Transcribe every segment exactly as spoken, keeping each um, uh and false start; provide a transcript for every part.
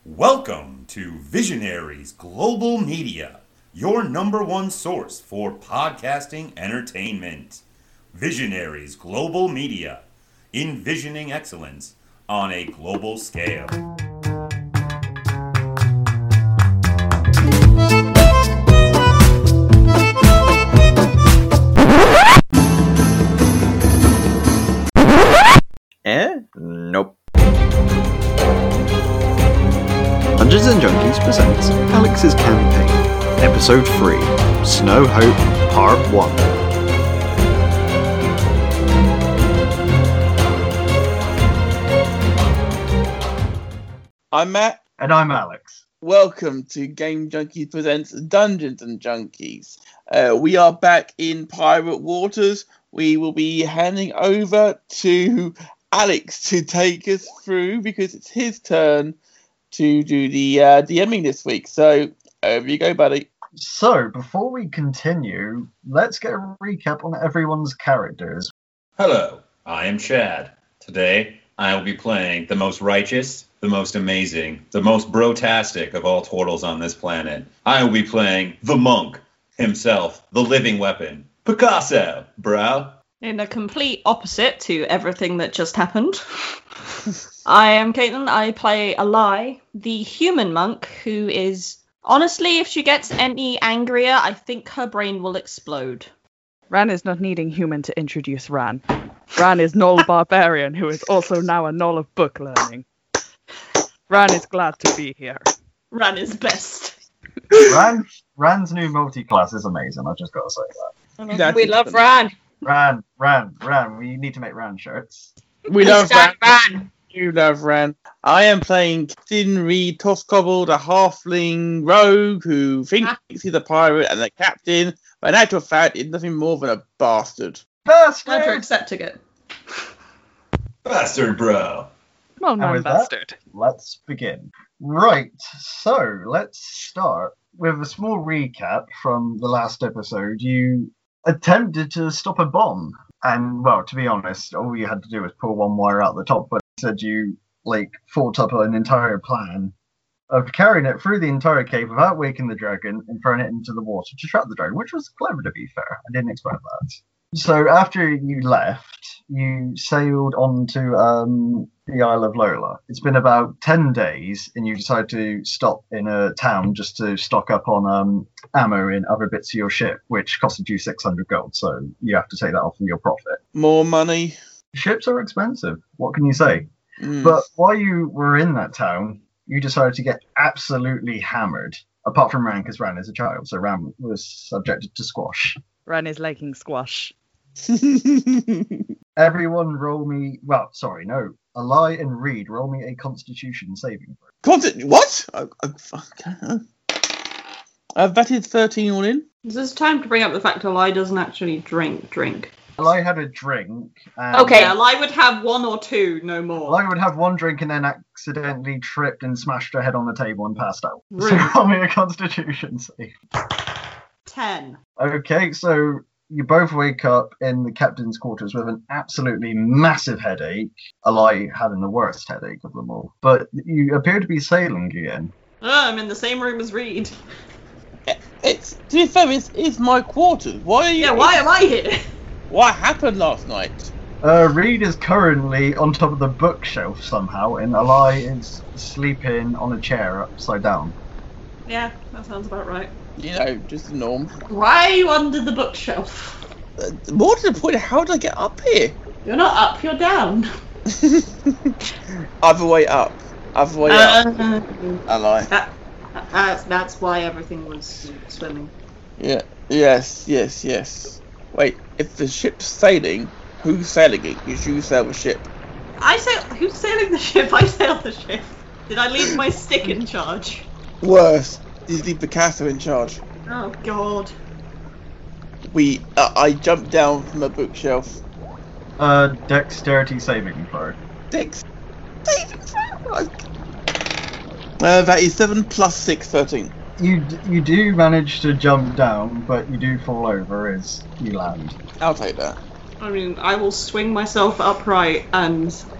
Welcome to Visionaries Global Media, your number one source for podcasting entertainment. Visionaries Global Media, envisioning excellence on a global scale. Eh? Nope. Dungeons and Junkies presents Alex's Campaign, Episode three, Snow Hope, Part one. I'm Matt. And I'm Alex. Welcome to Game Junkies presents Dungeons and Junkies. Uh, we are back in Pirate Waters. We will be handing over to Alex to take us through because it's his turn to do the uh, DMing this week. So, over you go, buddy. So, before we continue, let's get a recap on everyone's characters. Hello, I am Chad. Today, I will be playing the most righteous, the most amazing, the most brotastic of all turtles on this planet. I will be playing the monk himself, the living weapon, Picasso, bro. In a complete opposite to everything that just happened. I am Caitlin. I play Alai, the human monk who is, honestly, if she gets any angrier, I think her brain will explode. Ran is not needing human to introduce Ran. Ran is Null Barbarian, who is also now a Null of book learning. Ran is glad to be here. Ran is best. Ran, Ran's new multi-class is amazing, I've just got to say that. That's we love it. Ran. Ran, Ran, Ran, we need to make Ran shirts. We love Ran. Ran. You love Ran. I am playing Captain Reed Toscobble, the halfling rogue who thinks he's a pirate and the captain, but in actual fact, is nothing more than a bastard. Bastard! Glad you're accepting it. Bastard, bro. Well And known with that, bastard. let's begin. Right, so let's start with a small recap from the last episode. You attempted to stop a bomb, and, well, to be honest, all you had to do was pull one wire out the top, but instead you, like, thought up an entire plan of carrying it through the entire cave without waking the dragon and throwing it into the water to trap the dragon, which was clever, to be fair. I didn't expect that. So after you left, you sailed on to um, the Isle of Lola. It's been about ten days, and you decide to stop in a town just to stock up on um, ammo and other bits of your ship, which costed you six hundred gold, so you have to take that off of your profit. More money. Ships are expensive, what can you say? Mm. But while you were in that town, you decided to get absolutely hammered, apart from Ran, because Ran is a child, so Ran was subjected to squash. Ran is liking squash. Everyone roll me, well, sorry, no, Alai and Reed, roll me a constitution saving throw. Content, what? I, I, fuck. I've batted thirteen all in. This is time to bring up the fact Alai doesn't actually drink drink. Alai had a drink. And Okay, Alai would have one or two, no more. Alai would have one drink and then accidentally tripped and smashed her head on the table and passed out. Rude. So roll me a constitution save. Ten. Okay, so you both wake up in the captain's quarters with an absolutely massive headache. Alai having the worst headache of them all. But you appear to be sailing again. Oh, I'm in the same room as Reed. It's, to be fair, it's, it's my quarters. Why are you... Yeah, why am I here? What happened last night? Uh, Reed is currently on top of the bookshelf somehow, and Alai is sleeping on a chair upside down. Yeah, that sounds about right. You know, just the norm. Why are you under the bookshelf? Uh, more to the point, how did I get up here? You're not up, you're down. Other way up. Other way Uh, up. I lie. that, that's, that's why everything was swimming. Yeah. Yes, yes, yes. Wait, if the ship's sailing, who's sailing it? Because you sail the ship. I sail. Who's sailing the ship? I sail the ship. Did I leave my stick in charge? Worse, you leave Picasso in charge. Oh God. We, uh, I jumped down from the bookshelf. Uh, dexterity saving throw. Dex. Saving throw. Uh, that is seven plus six, thirteen. You d- you do manage to jump down, but you do fall over as you land. I'll take that. I mean, I will swing myself upright and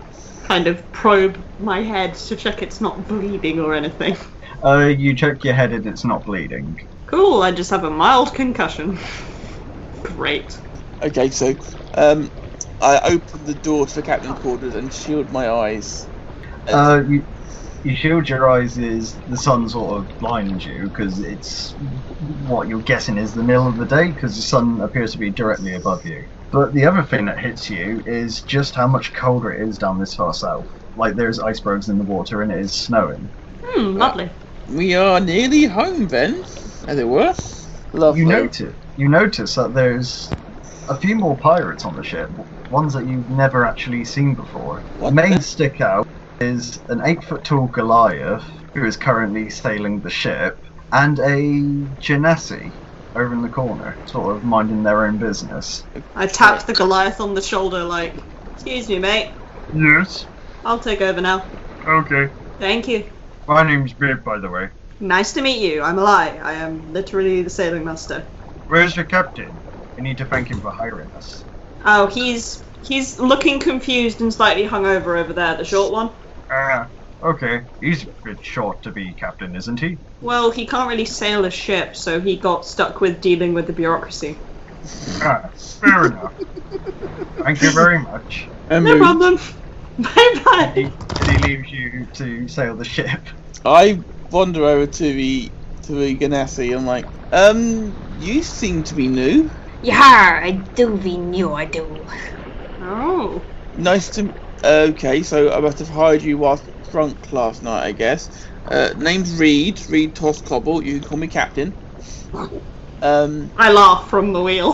kind of probe my head to check it's not bleeding or anything. Uh, you check your head and it's not bleeding. Cool, I just have a mild concussion. Great. Okay, so um, I opened the door to the captain's quarters and shield my eyes. Uh, you, you shield your eyes as the sun sort of blinds you, because it's what you're guessing is the middle of the day, because the sun appears to be directly above you. But the other thing that hits you is just how much colder it is down this far south. Like, there's icebergs in the water and it is snowing. Hmm, lovely. We are nearly home then, as it were. Lovely. You notice, you notice that there's a few more pirates on the ship, ones that you've never actually seen before. What the main the- stick out is an eight foot tall Goliath, who is currently sailing the ship, and a Genasi over in the corner, sort of minding their own business. I tapped the Goliath on the shoulder like, excuse me, mate. Yes. I'll take over now. Okay. Thank you. My name's Bib, by the way. Nice to meet you. I'm Eli. I am literally the sailing master. Where's your captain? I need to thank him for hiring us. Oh, he's he's looking confused and slightly hungover over there, the short one. Ah, okay. He's a bit short to be captain, isn't he? Well, he can't really sail a ship, so he got stuck with dealing with the bureaucracy. Ah, fair enough. Thank you very much. And No move. problem. Bye bye. He, he leaves you to sail the ship. I wander over to the to the Ganassi. I'm like, um, you seem to be new. Yar, I do be new, I do. Oh. Nice to. Okay, so I must have hired you whilst drunk last night, I guess. Uh, name's Reed. Reed Toscobble. You can call me Captain. Um, I laugh from the wheel.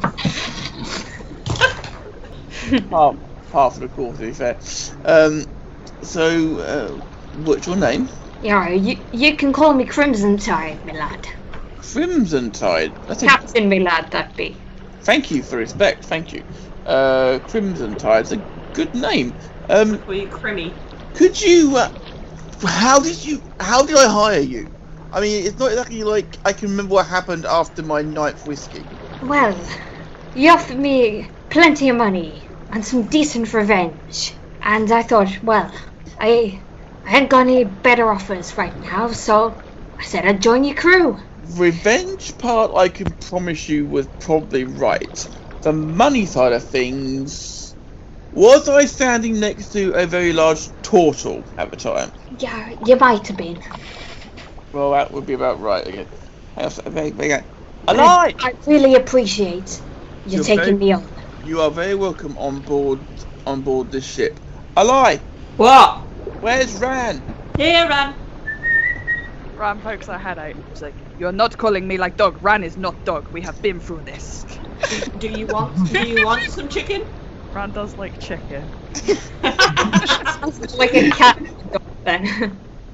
half half of the call, to be fair. Um, so, uh, what's your name? Yar, you, you can call me Crimson Tide, my lad. Crimson Tide. That's a, Captain, my lad, that be. thank you for respect. Thank you. Uh, Crimson Tide's a good name. Um, Call you Crimmy. could you? Uh, how did you? How did I hire you? I mean, it's not exactly like I can remember what happened after my ninth whiskey. Well, you offered me plenty of money and some decent revenge. And I thought, well, I, I ain't got any better offers right now, so I said I'd join your crew. Revenge part, I can promise you, was probably right. The money side of things. Was I standing next to a very large turtle at the time? Yeah, you might have been. Well, that would be about right again. Hang on a second, hang on, hang on. Alive! I really appreciate you You're taking very- me on. You are very welcome on board on board this ship. Alive! What? Where's Ran? Here, Ran. Ran pokes her head out. She's like, "You're not calling me like dog. Ran is not dog. We have been through this." Do you want? Do you want some chicken? Ran does like chicken. Sounds like a cat dog then.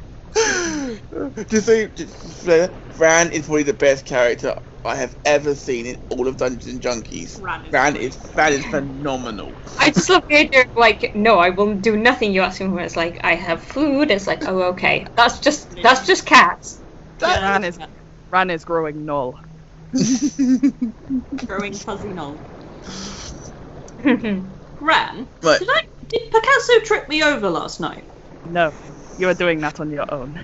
To say, to, Ran is probably the best character I have ever seen in all of Dungeons and Junkies. Ran is Ran great. is Ran is phenomenal. I just love the idea of like, no, I will do nothing you ask me for. It's like, I have food. It's like, oh, okay. That's just, that's just cats. That- Ran is Ran is growing null. Growing fuzzy knoll. Ran, Right. did I? Did Picasso trip me over last night? No, you are doing that on your own.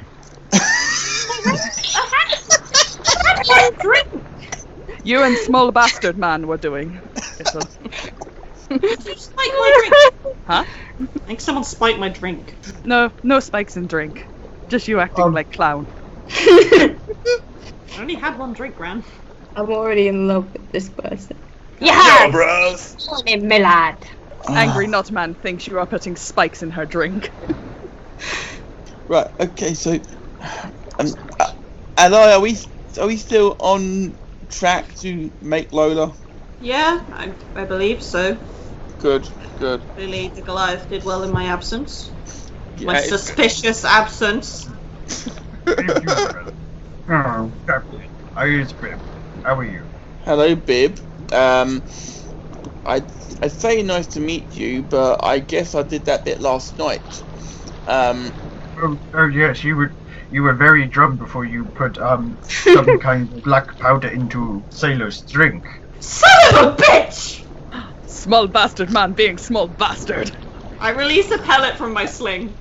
I had one drink. You and small bastard man were doing. It was- Did you spike my drink? Huh? I think someone spiked my drink. No, no spikes in drink. Just you acting Um, like clown. I only had one drink, Ran. I'm already in love with this person. Yes! bros. Call me my lad. Angry Not Man thinks you are putting spikes in her drink. Right. Okay. So, um, uh, Ally, are we are we still on track to make Lola? Yeah, I, I believe so. Good. Good. Clearly, the Goliath did well in my absence. My Yeah, it's- suspicious absence. Thank you, brother. Oh, Captain. I is Bib. How are you? Hello, Bib. Um, I I'd say nice to meet you, but I guess I did that bit last night. Um, Oh, oh yes, you were you were very drunk before you put um some kind of black powder into sailor's drink. Son of a bitch! Small bastard man being small bastard. I release a pellet from my sling.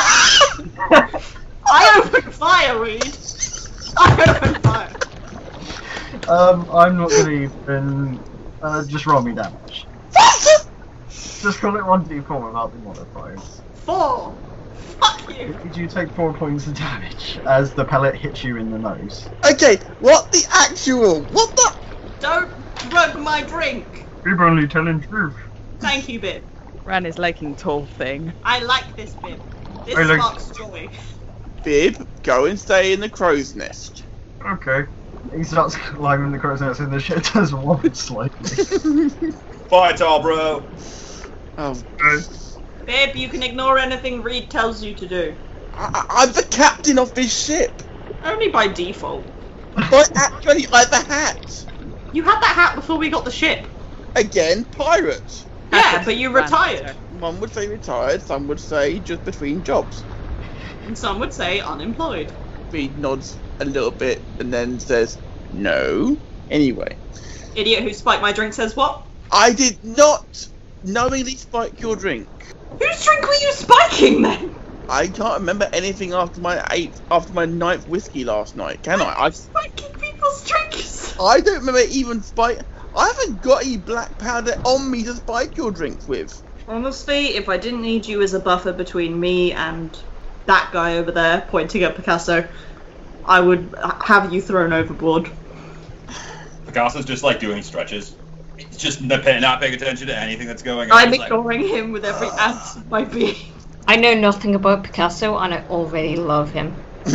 I open fire, Reed. I open fire. Um, I'm not gonna even. Uh, just roll me damage. Just call it one d four without the modifiers. Four. Fuck you. Did you take four points of damage as the pellet hits you in the nose? Okay, what the actual? What the? Don't drug my drink. We're only telling truth. Thank you, Bib. Ran is liking tall thing. I like this, Bib. This I like- sparks joy. Bib, go and stay in the crow's nest. Okay. He starts climbing the crow's nest and the shit does wobble slightly. Bye, tall bro. Oh, Bib, you can ignore anything Reed tells you to do. I, I'm the captain of this ship. Only by default. But actually, I have a hat. You had that hat before we got the ship. Again, pirate. Yeah, but you retired. One would say retired, some would say just between jobs. And some would say unemployed. Reed nods a little bit and then says, no. Anyway, Idiot who spiked my drink says what? I did not knowingly spike your drink. Whose drink were you spiking then? I can't remember anything after my eighth, after my ninth whiskey last night, can I? I've, Spiking people's drinks. I don't remember even spike. I haven't got any black powder on me to spike your drinks with. Honestly, if I didn't need you as a buffer between me and that guy over there pointing at Picasso, I would have you thrown overboard. Picasso's just like doing stretches. He's just not paying, not paying attention to anything that's going on. I'm He's like, ignoring him with every ounce of my being. I know nothing about Picasso and I already love him.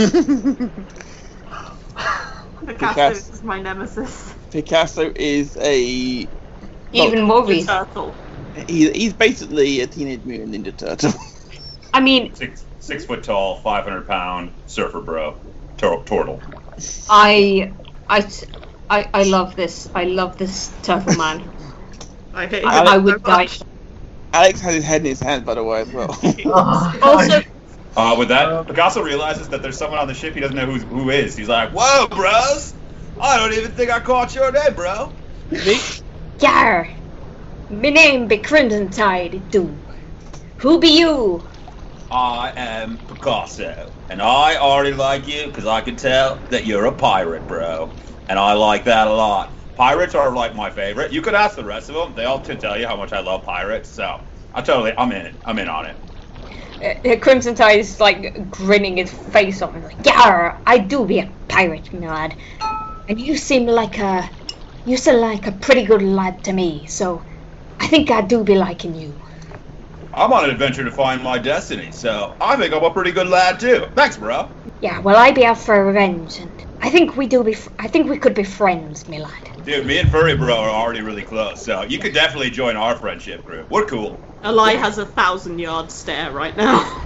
Picasso is my nemesis. Picasso is a Even more The reason. turtle. he, he's basically a Teenage Mutant Ninja Turtle. I mean, six six foot tall, five hundred pound surfer bro, Tur- turtle. I, I, I, I love this. I love this turtle man. I hate I, him I so would die. much. Alex has his head in his hand, by the way, as well. Oh, Also, Uh, with that, Picasso realizes that there's someone on the ship he doesn't know who's, who is. He's like, "Whoa, bros! I don't even think I caught your name, bro." Nick, Yar! Me name be Crimson Tide, do. Who be you? I am Picasso, and I already like you because I can tell that you're a pirate, bro. And I like that a lot. Pirates are like my favorite. You could ask the rest of them; they all could tell you how much I love pirates. So I totally, I'm in it. I'm in on it. Uh, Crimson Tide is like grinning his face off. He's like, Yar! I do be a pirate, my lad. And you seem like a, you seem like a pretty good lad to me. So, I think I do be liking you. I'm on an adventure to find my destiny, so I think I'm a pretty good lad too. Thanks, bro. Yeah, well, I be out for revenge, and I think we do be. Fr- I think we could be friends, my lad. Dude, me and Furry Bro are already really close, so you could definitely join our friendship group. We're cool. Eli has a thousand yard stare right now.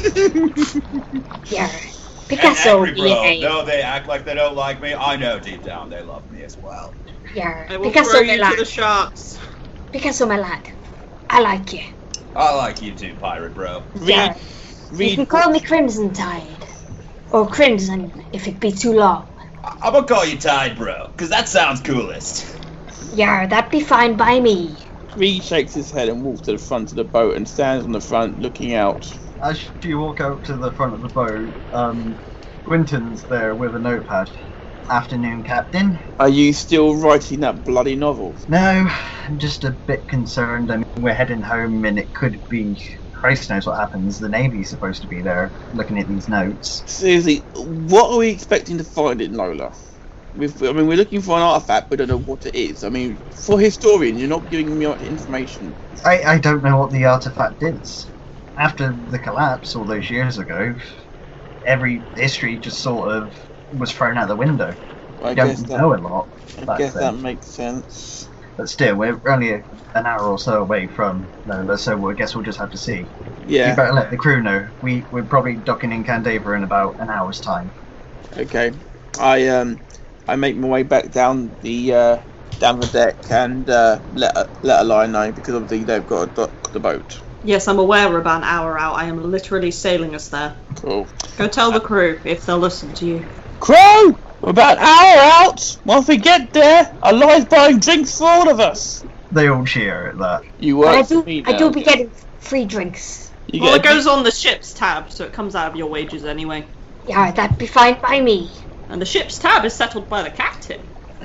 Yeah, And Picasso angry be bro, a though they act like they don't like me, I know deep down they love me as well. Yeah, I will Picasso, throw my you to lad. the sharks. Picasso, my lad. I like you. I like you too, pirate bro. Yeah. You can Reed, call me Crimson Tide, or Crimson if it be too long. I- I'm gonna call you Tide Bro, cause that sounds coolest. Yeah, that be fine by me. Reed shakes his head and walks to the front of the boat and stands on the front looking out. As you walk out to the front of the boat, um, Quinton's there with a notepad. Afternoon, Captain. Are you still writing that bloody novel? No, I'm just a bit concerned. I mean, we're heading home and it could be... Christ knows what happens. The Navy's supposed to be there looking at these notes. Seriously, what are we expecting to find in Lola? We've, I mean, we're looking for an artifact, but we don't know what it is. I mean, for a historian, you're not giving me information. I, I don't know what the artifact is. After the collapse all those years ago, every history just sort of was thrown out the window. I We guess don't that, know a lot I back guess that then. makes sense. But still, we're only a, an hour or so away from Lola, so I guess we'll just have to see. You Yeah, better let the crew know. We, we're probably docking in Candavra in about an hour's time. okay. I um, I make my way back down the uh, down the deck and uh, let let Eli know because obviously they've got to dock the boat. Yes, I'm aware we're about an hour out. I am literally sailing us there. Cool. Go tell the crew if they'll listen to you. Crew, we're about an hour out. Once we get there, Eli's buying drinks for all of us. They all cheer at that. You But I work do, for me I do now. be getting free drinks. You Well, get it goes on the ship's tab, so it comes out of your wages anyway. Yeah, that'd be fine by me. And the ship's tab is settled by the captain.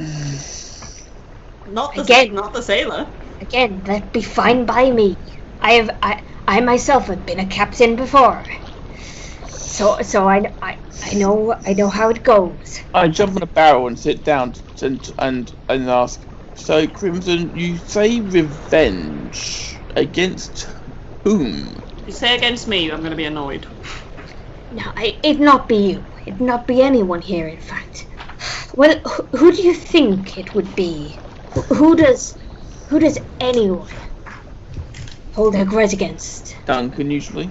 Not the Again. not the sailor. Again, that'd be fine by me. I have I I myself have been a captain before. So so I, I, I know I know how it goes. I jump on a barrel and sit down and and and ask. So, Crimson, you say revenge against whom? If you say against me, I'm going to be annoyed. No, I, it'd not be you. It'd not be anyone here, in fact. Well, who, who do you think it would be? Who, who does, who does anyone hold a grudge against? Duncan, usually.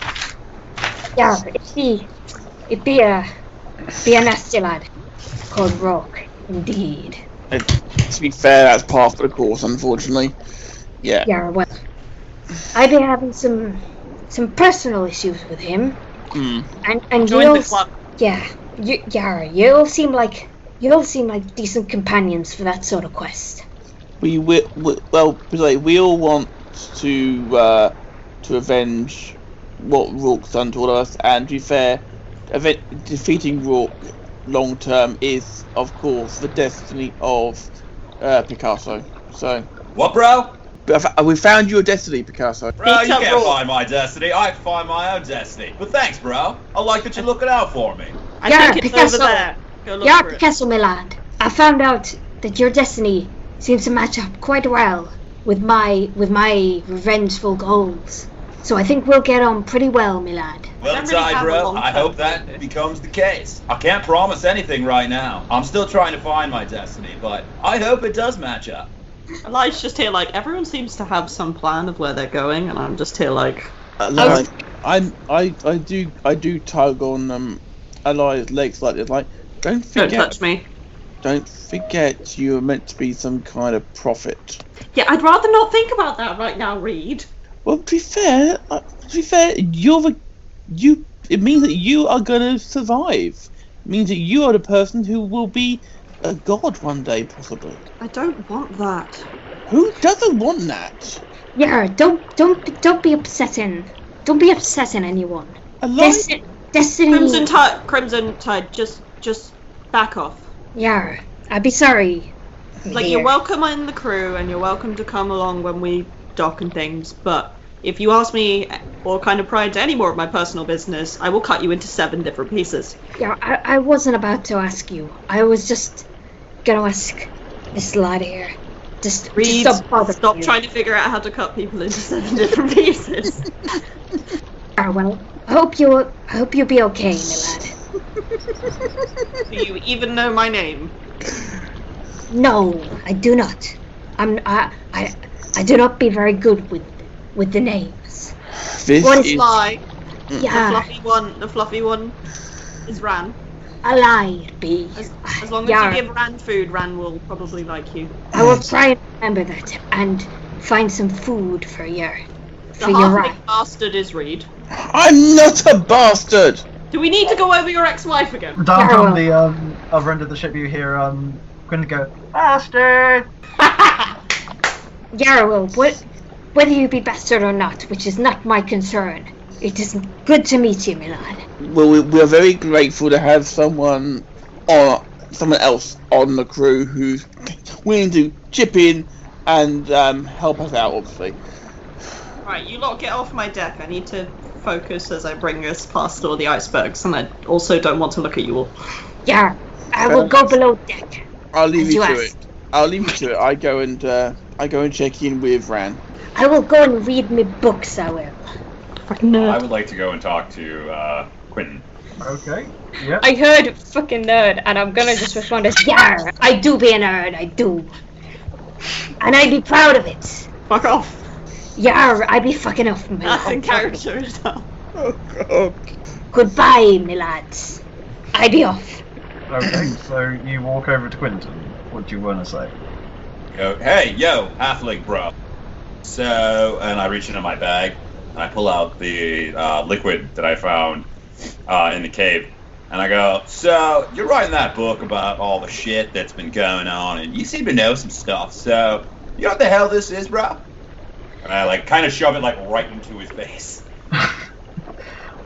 Yeah, it'd be, it'd be a, be a nasty lad called Rock, indeed. Uh, to be fair, that's part of the course, unfortunately. Yeah. Yeah, well, I've been having some, some personal issues with him, Mm. and and Join you'll, the club. yeah, you, yeah, you'll seem like you'll seem like decent companions for that sort of quest. We, we, we well, like, we all want to uh, to avenge what Rourke's done to all of us, and to be fair, event, defeating Rourke long term is, of course, the destiny of uh, Picasso. So, What, bro? but I- we found your destiny, Picasso. Bro, you Peter can't Rourke. find my destiny. I can find my own destiny. But thanks, bro. I like that you're looking out for me. I Yeah, think it's Picasso. over there. Go look Yeah, for it. Picasso, my lad. I found out that your destiny seems to match up quite well with my with my revengeful goals. So I think we'll get on pretty well, my lad. Well, don't really tied, have a bro. long I term hope that becomes the case. I can't promise anything right now. I'm still trying to find my destiny, but I hope it does match up. Eli's just here like, everyone seems to have some plan of where they're going, and I'm just here like, Uh, like, I'm, I, I do, I do tug on um, Eli's legs like this. Like, don't don't forget, touch me. don't forget, you are meant to be some kind of prophet. Yeah, I'd rather not think about that right now, Reed. Well, to be fair, uh, to be fair, you're the, you. It means that you are gonna survive. It means that you are the person who will be a god one day, possibly. I don't want that. Who doesn't want that? Yeah, don't don't don't be upsetting. Don't be upsetting anyone. Eli, Desti- destiny. Crimson Tide, Crimson Tide, just, just back off. Yeah, I'd be sorry. Like, dear. you're welcome in the crew, and you're welcome to come along when we dock and things, but if you ask me or kind of pry into any more of my personal business, I will cut you into seven different pieces. Yeah, I, I wasn't about to ask you. I was just gonna ask this lad here. Just, just Reed, stop bothering stop you. trying to figure out how to cut people into seven different pieces. Ah, well, I hope you I hope you'll be okay, my lad. Do you even know my name? No, I do not. I'm I I I do not be very good with with the names. this What is is Lie. The Yeah, fluffy one, the fluffy one is Ran. a lie it be. As, as long as Yeah. you give Ran food, Ran will probably like you. I will try and remember that and find some food for your The for your halfling right. bastard is Reed. I'm not a bastard. Do we need to go over your ex-wife again? Down Yeah, on well. the um, other end of the ship, you hear um, Quinn go, bastard! Yeah, well, what, whether you be bastard or not, which is not my concern. It is good to meet you, my lad. Well, we, we are very grateful to have someone or someone else on the crew who's willing to chip in and um, help us out, obviously. Right, you lot get off my deck. I need to focus as I bring us past all the icebergs, and I also don't want to look at you all. Yeah, I will go below deck. I'll leave As you you to asked. it. I'll leave you to it. I go and uh, I go and check in with Ran. I will go and read me books, I will. Fucking I nerd. would like to go and talk to uh, Quentin. Okay, yeah. I heard fucking nerd, and I'm gonna just respond as, yeah, I do be a nerd, I do. And I'd be proud of it. Fuck off. Yeah, I'd be fucking off, my That's in lad. character as well. Oh God. Goodbye, my lads. I'd be off. Okay, so you walk over to Quinton. What do you want to say? Go, hey, yo, halfling bro. So, and I reach into my bag, and I pull out the uh, liquid that I found uh, in the cave. And I go, so, you're writing that book about all the shit that's been going on, and you seem to know some stuff, so, you know what the hell this is, bro? And I, like, kind of shove it, like, right into his face.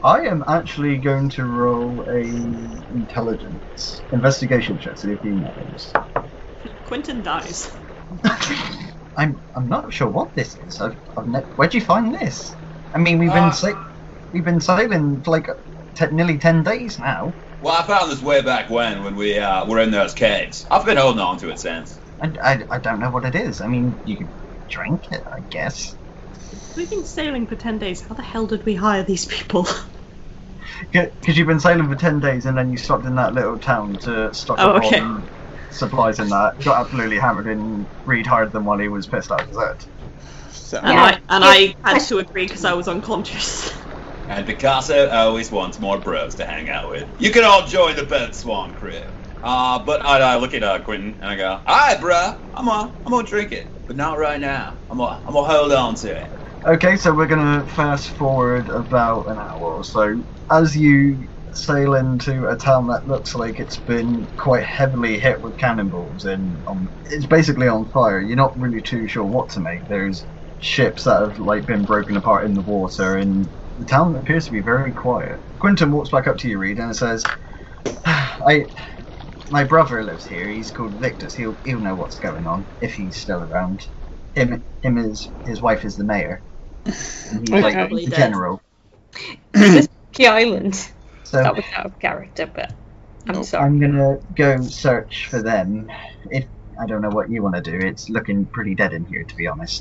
I am actually going to roll a intelligence investigation check, see if he knows. Quentin dies. I'm I'm not sure what this is. I've, I've ne- Where'd you find this? I mean, we've Uh, been sa- we've been sailing for like te- nearly ten days now. Well, I found this way back when, when we uh, were in those caves. I've been holding on to it since. I, I, I don't know what it is. I mean, you could drink it, I guess. We've been sailing for ten days. How the hell did we hire these people? Because you've been sailing for ten days and then you stopped in that little town to stock Oh, up okay. on supplies and that. Got absolutely hammered and Reed hired them while he was pissed out of his head. So, And Yeah. I and I had to agree because I was unconscious. And Picasso always wants more bros to hang out with. You can all join the Bed Swan crew. Uh, but I, I look at uh, Quentin and I go, alright, bruh, I'm gonna, I'm gonna drink it. But not right now. I'm gonna, I'm gonna hold on to it. Okay, so we're going to fast forward about an hour or so. As you sail into a town that looks like it's been quite heavily hit with cannonballs and um, it's basically on fire, you're not really too sure what to make. There's ships that have like been broken apart in the water and the town appears to be very quiet. Quentin walks back up to you, Reed, and says, I... My brother lives here. He's called Victus. He'll he'll know what's going on if he's still around. Him him is his wife is the mayor. And he's like Probably the dead. general. Key Island. So That was out of character, but I'm Nope. sorry. I'm gonna go search for them. If I don't know what you want to do, it's looking pretty dead in here, to be honest.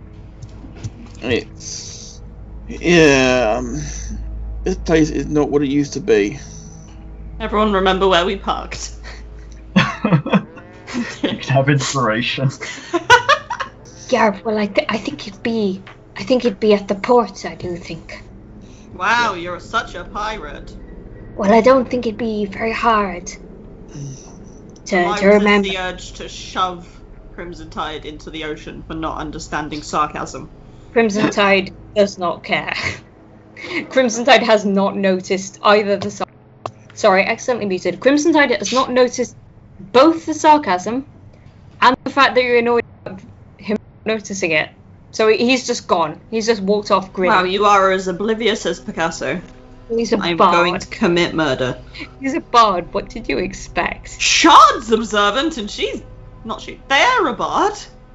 it's yeah. Um, this place is not what it used to be. Everyone remember where we parked? You can have inspiration. Yeah, well, I, th- I think it'd be, I think it'd be at the port. I do think. Wow, you're such a pirate. Well, I don't think it'd be very hard to I to resist remember. the urge to shove Crimson Tide into the ocean for not understanding sarcasm. Crimson Tide does not care. Crimson Tide has not noticed either the sar- sorry, accidentally muted. Crimson Tide has not noticed both the sarcasm and the fact that you're annoyed about him noticing it. So he's just gone. He's just walked off grinning. Wow, you are as oblivious as Picasso. He's a I'm bard. going to commit murder. He's a bard. What did you expect? Shard's observant, and she's not she. They're a bard.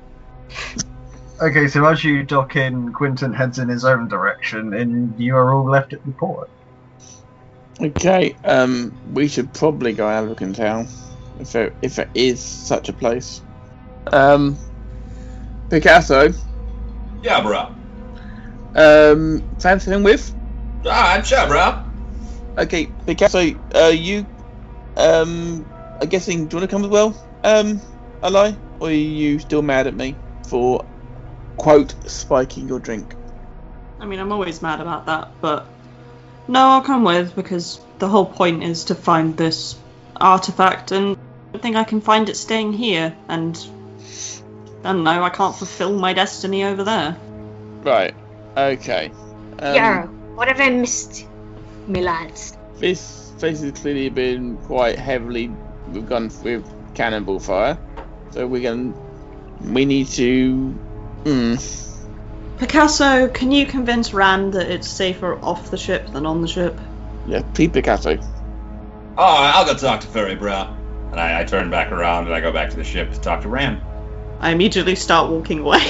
Okay, so as you dock in, Quentin heads in his own direction, and you are all left at the port. Okay. Um, we should probably go have a look in town, if there, if there is such a place. Um, Picasso. Yeah, bro. Um, fancy him with? Alright, sure, bro. Okay, Picasso. Uh, you. Um, I'm guessing. Do you want to come as well? Um, Ally, or are you still mad at me for quote spiking your drink? I mean, I'm always mad about that, but no, I'll come with because the whole point is to find this artifact, and I think I can find it staying here, and I don't know, I can't fulfill my destiny over there. Right. Okay. Um, Yarrow, what have I missed, me lads? This place has clearly been quite heavily. We've gone with cannonball fire, so we're going. We need to. Hmm. Picasso, can you convince Rand that it's safer off the ship than on the ship? Yeah, please, Picasso. Alright, I'll go talk to Furry, bro. And I, I turn back around and I go back to the ship to talk to Ram. I immediately start walking away.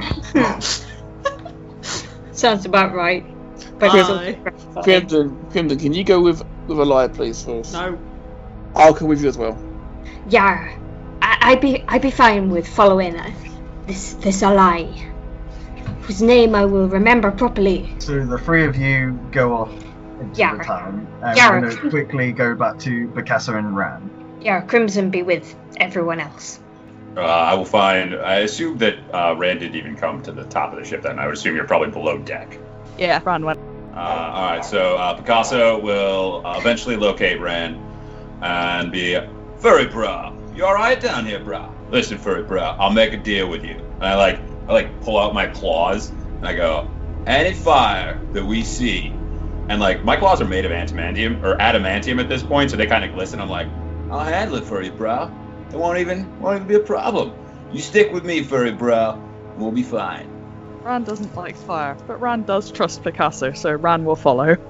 Sounds about right. But Bye. it's also gratifying. Crimson, Crimson, can you go with with a liar, please, first? No. I'll come with you as well. Yar, I- I'd be I'd be fine with following uh, this this ally, whose name I will remember properly. So the three of you go off into Yeah. the town, and Yeah. we're going to quickly go back to Picasso and Ram. Yar, Crimson be with everyone else. Uh, I will find. I assume that uh, Rand didn't even come to the top of the ship then. I would assume you're probably below deck. Yeah, Ran went. Uh, Alright, so uh, Picasso will uh, eventually locate Rand and be, Furry, bro. You alright down here, bro? Listen, Furry, bro. I'll make a deal with you. And I like, I like pull out my claws and I go, any fire that we see, and like my claws are made of adamantium or adamantium at this point, so they kind of glisten. I'm like, I'll handle it for you, bro. It won't even won't even be a problem. You stick with me, Furry, bro, and we'll be fine. Ran doesn't like fire, but Ran does trust Picasso, so Ran will follow.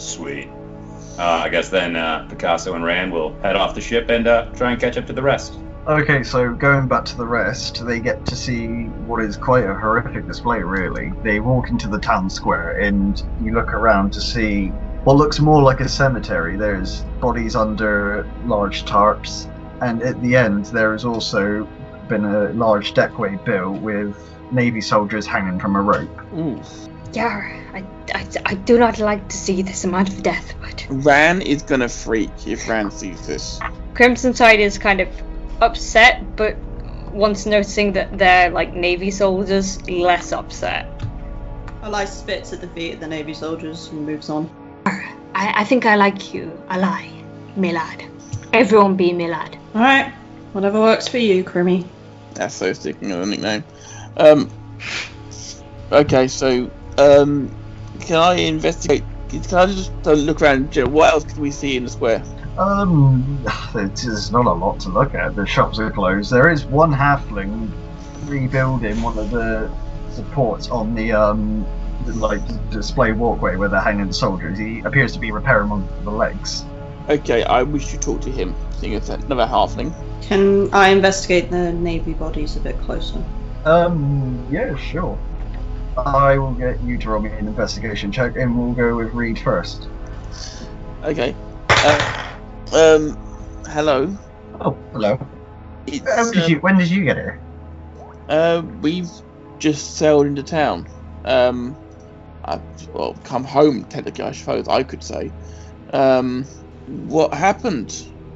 Sweet. Uh, I guess then uh, Picasso and Rand will head off the ship and uh, try and catch up to the rest. Okay, so going back to the rest, they get to see what is quite a horrific display, really. They walk into the town square, and you look around to see what looks more like a cemetery. There's bodies under large tarps, and at the end there has also been a large deckway built with Navy soldiers hanging from a rope. Ooh. Yeah, I, I, I do not like to see this amount of death, but Ran is gonna freak if Ran sees this. Crimson Tide is kind of upset, but once noticing that they're like Navy soldiers, less upset. Alai spits at the feet of the Navy soldiers and moves on. I, I think I like you, Alai, Milad. Everyone be Milad. Alright, whatever works for you, Crimmy. That's so sticking of a nickname. Um. Okay, so um, can I investigate? Can I just uh, look around? What else can we see in the square? Um, there's not a lot to look at. The shops are closed. There is one halfling rebuilding one of the supports on the um, the, like display walkway where they're hanging soldiers. He appears to be repairing one of the legs. Okay, I wish you talk to him. Seeing it's another halfling. Can I investigate the Navy bodies a bit closer? Um, yeah, sure. I will get you to roll me an investigation check, and we'll go with Reed first. Okay. Uh, um, hello. Oh, hello. It's, How did um, you? When did you get here? Uh, we've just sailed into town. Um, I've well come home. Technically, I suppose I could say. Um, what happened?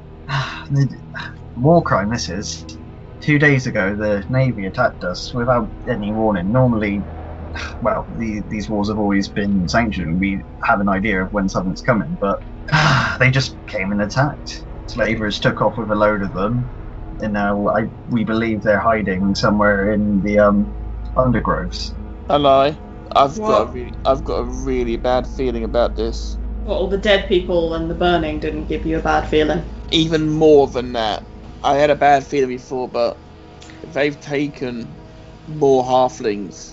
War crime. This is. Two days ago, the Navy attacked us without any warning. Normally, well, the, these wars have always been sanctioned. We have an idea of when something's coming, but they just came and attacked. Slavers took off with a load of them, and now I, we believe they're hiding somewhere in the um, undergroves. I lie. I've got a What? really, I've got a really bad feeling about this. Well, all the dead people and the burning didn't give you a bad feeling. Even more than that. I had a bad feeling before, but if they've taken more halflings,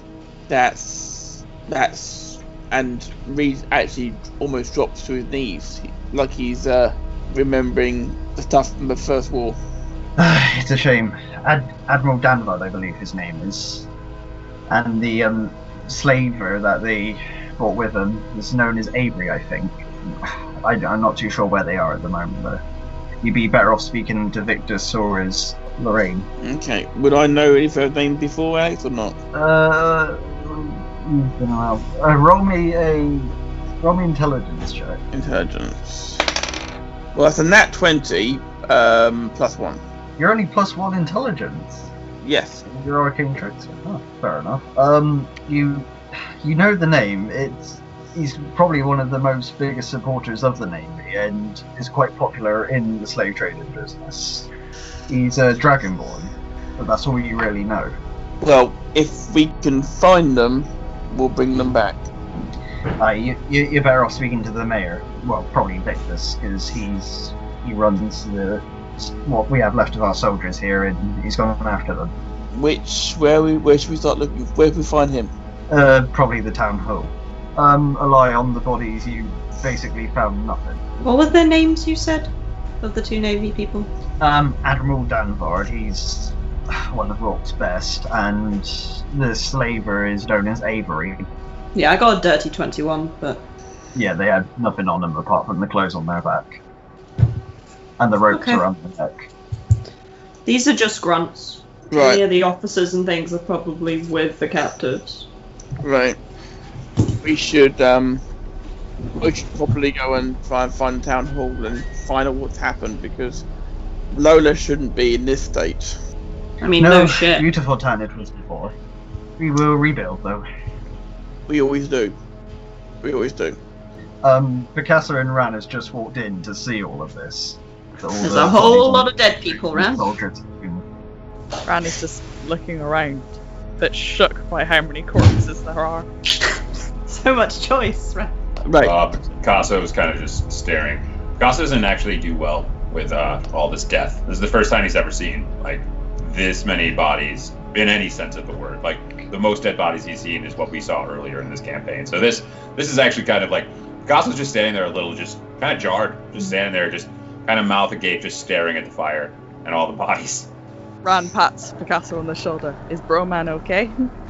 that's that's and Reed actually almost drops to his knees, like he's uh, remembering the stuff from the First War. It's a shame. Ad- Admiral Danvard, I believe his name is, and the um, slaver that they brought with them is known as Avery, I think. I, I'm not too sure where they are at the moment, though. You'd be better off speaking to Victor Soares Lorraine. Okay, would I know any of their names before, Alex, or not? Uh, you've been around. Uh, roll me a roll me intelligence check. Intelligence. Well, that's a nat twenty, um, plus one. You're only plus one intelligence. Yes. You're arcane trickster. Oh, fair enough. Um, you you know the name. It's he's probably one of the most biggest supporters of the Navy and is quite popular in the slave trading business. He's a Dragonborn, but that's all you really know. Well, if we can find them, we'll bring them back. Uh, you, you, you're better off speaking to the mayor. Well, probably Victus, because he's he runs the what we have left of our soldiers here, and he's gone after them. Which, where we, where should we start looking? Where can we find him? Uh, probably the town hall. Um, a lie on the bodies. You basically found nothing. What were their names you said? Of the two Navy people? Um, Admiral Danvard, he's one of Rock's best, and the slaver is known as Avery. Yeah, I got a dirty twenty-one, but... Yeah, they had nothing on them apart from the clothes on their back. And the ropes Okay. around the neck. These are just grunts. Right. Any of the officers and things are probably with the captives. Right. We should um we should probably go and try and find the town hall and find out what's happened, because Lola shouldn't be in this state. I mean, no, shit. Beautiful town it was before. We will rebuild though. We always do. We always do. Um, Picasso and Ran has just walked in to see all of this. All There's the a whole bodies lot on of dead people around. soldiers. Ran is just looking around, a bit shook by how many corpses there are. So much choice, right? Right. Uh, Picasso is kind of just staring. Picasso doesn't actually do well with uh, all this death. This is the first time he's ever seen like this many bodies in any sense of the word. Like the most dead bodies he's seen is what we saw earlier in this campaign. So this this is actually kind of like Picasso's just standing there a little, just kind of jarred, just standing there, just kind of mouth agape, just staring at the fire and all the bodies. Ran pats Picasso on the shoulder. Is Broman okay?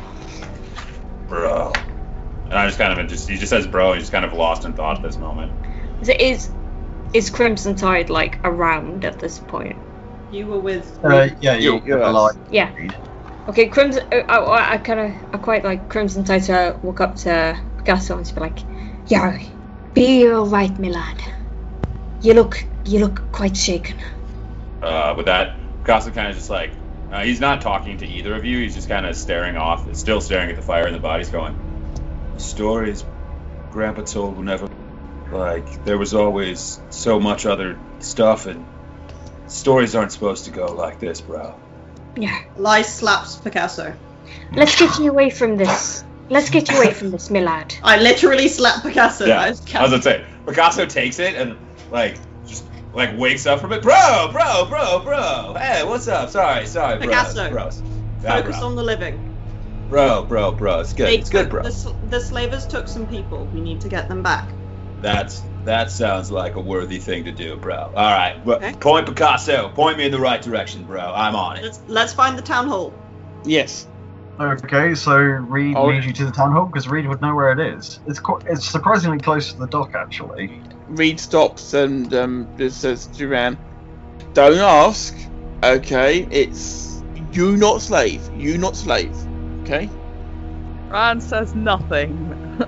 Bro. And I just kind of, just he just says bro, he's just kind of lost in thought at this moment. Is is, is Crimson Tide like around at this point? You were with. Uh, yeah, you're, you're you're alive. Yeah. Okay, Crimson. Uh, I, I kind of, I quite like Crimson Tide to walk up to Picasso and just be like, "Yeah, be all right, my lad. You look, you look quite shaken." Uh, with that, Picasso kind of just like, uh, he's not talking to either of you. He's just kind of staring off, still staring at the fire and the bodies, going, "Stories Grandpa told were never like there was always so much other stuff, and stories aren't supposed to go like this, bro." Yeah. Lai slaps Picasso. Let's get you away from this. Let's get you away from this, my lad. I literally slap Picasso. Yeah, I I was was gonna say, Picasso takes it and like just like wakes up from it. Bro, bro, bro, bro. Hey, what's up? Sorry, sorry, bro. Picasso, Bros. Yeah, Focus bro. on the living. Bro, bro, bro. It's good. They It's good, took- bro. The, sl- the slavers took some people. We need to get them back. That's that sounds like a worthy thing to do, bro. All right, well, Okay. point Picasso. Point me in the right direction, bro. I'm on it. Let's let's find the town hall. Yes. Okay, so Reed Oh. leads you to the town hall because Reed would know where it is. It's quite, it's surprisingly close to the dock, actually. Reed stops and um, just says to Ran, "Don't ask. Okay, it's you, not slave. You, not slave. Okay." Ran says nothing.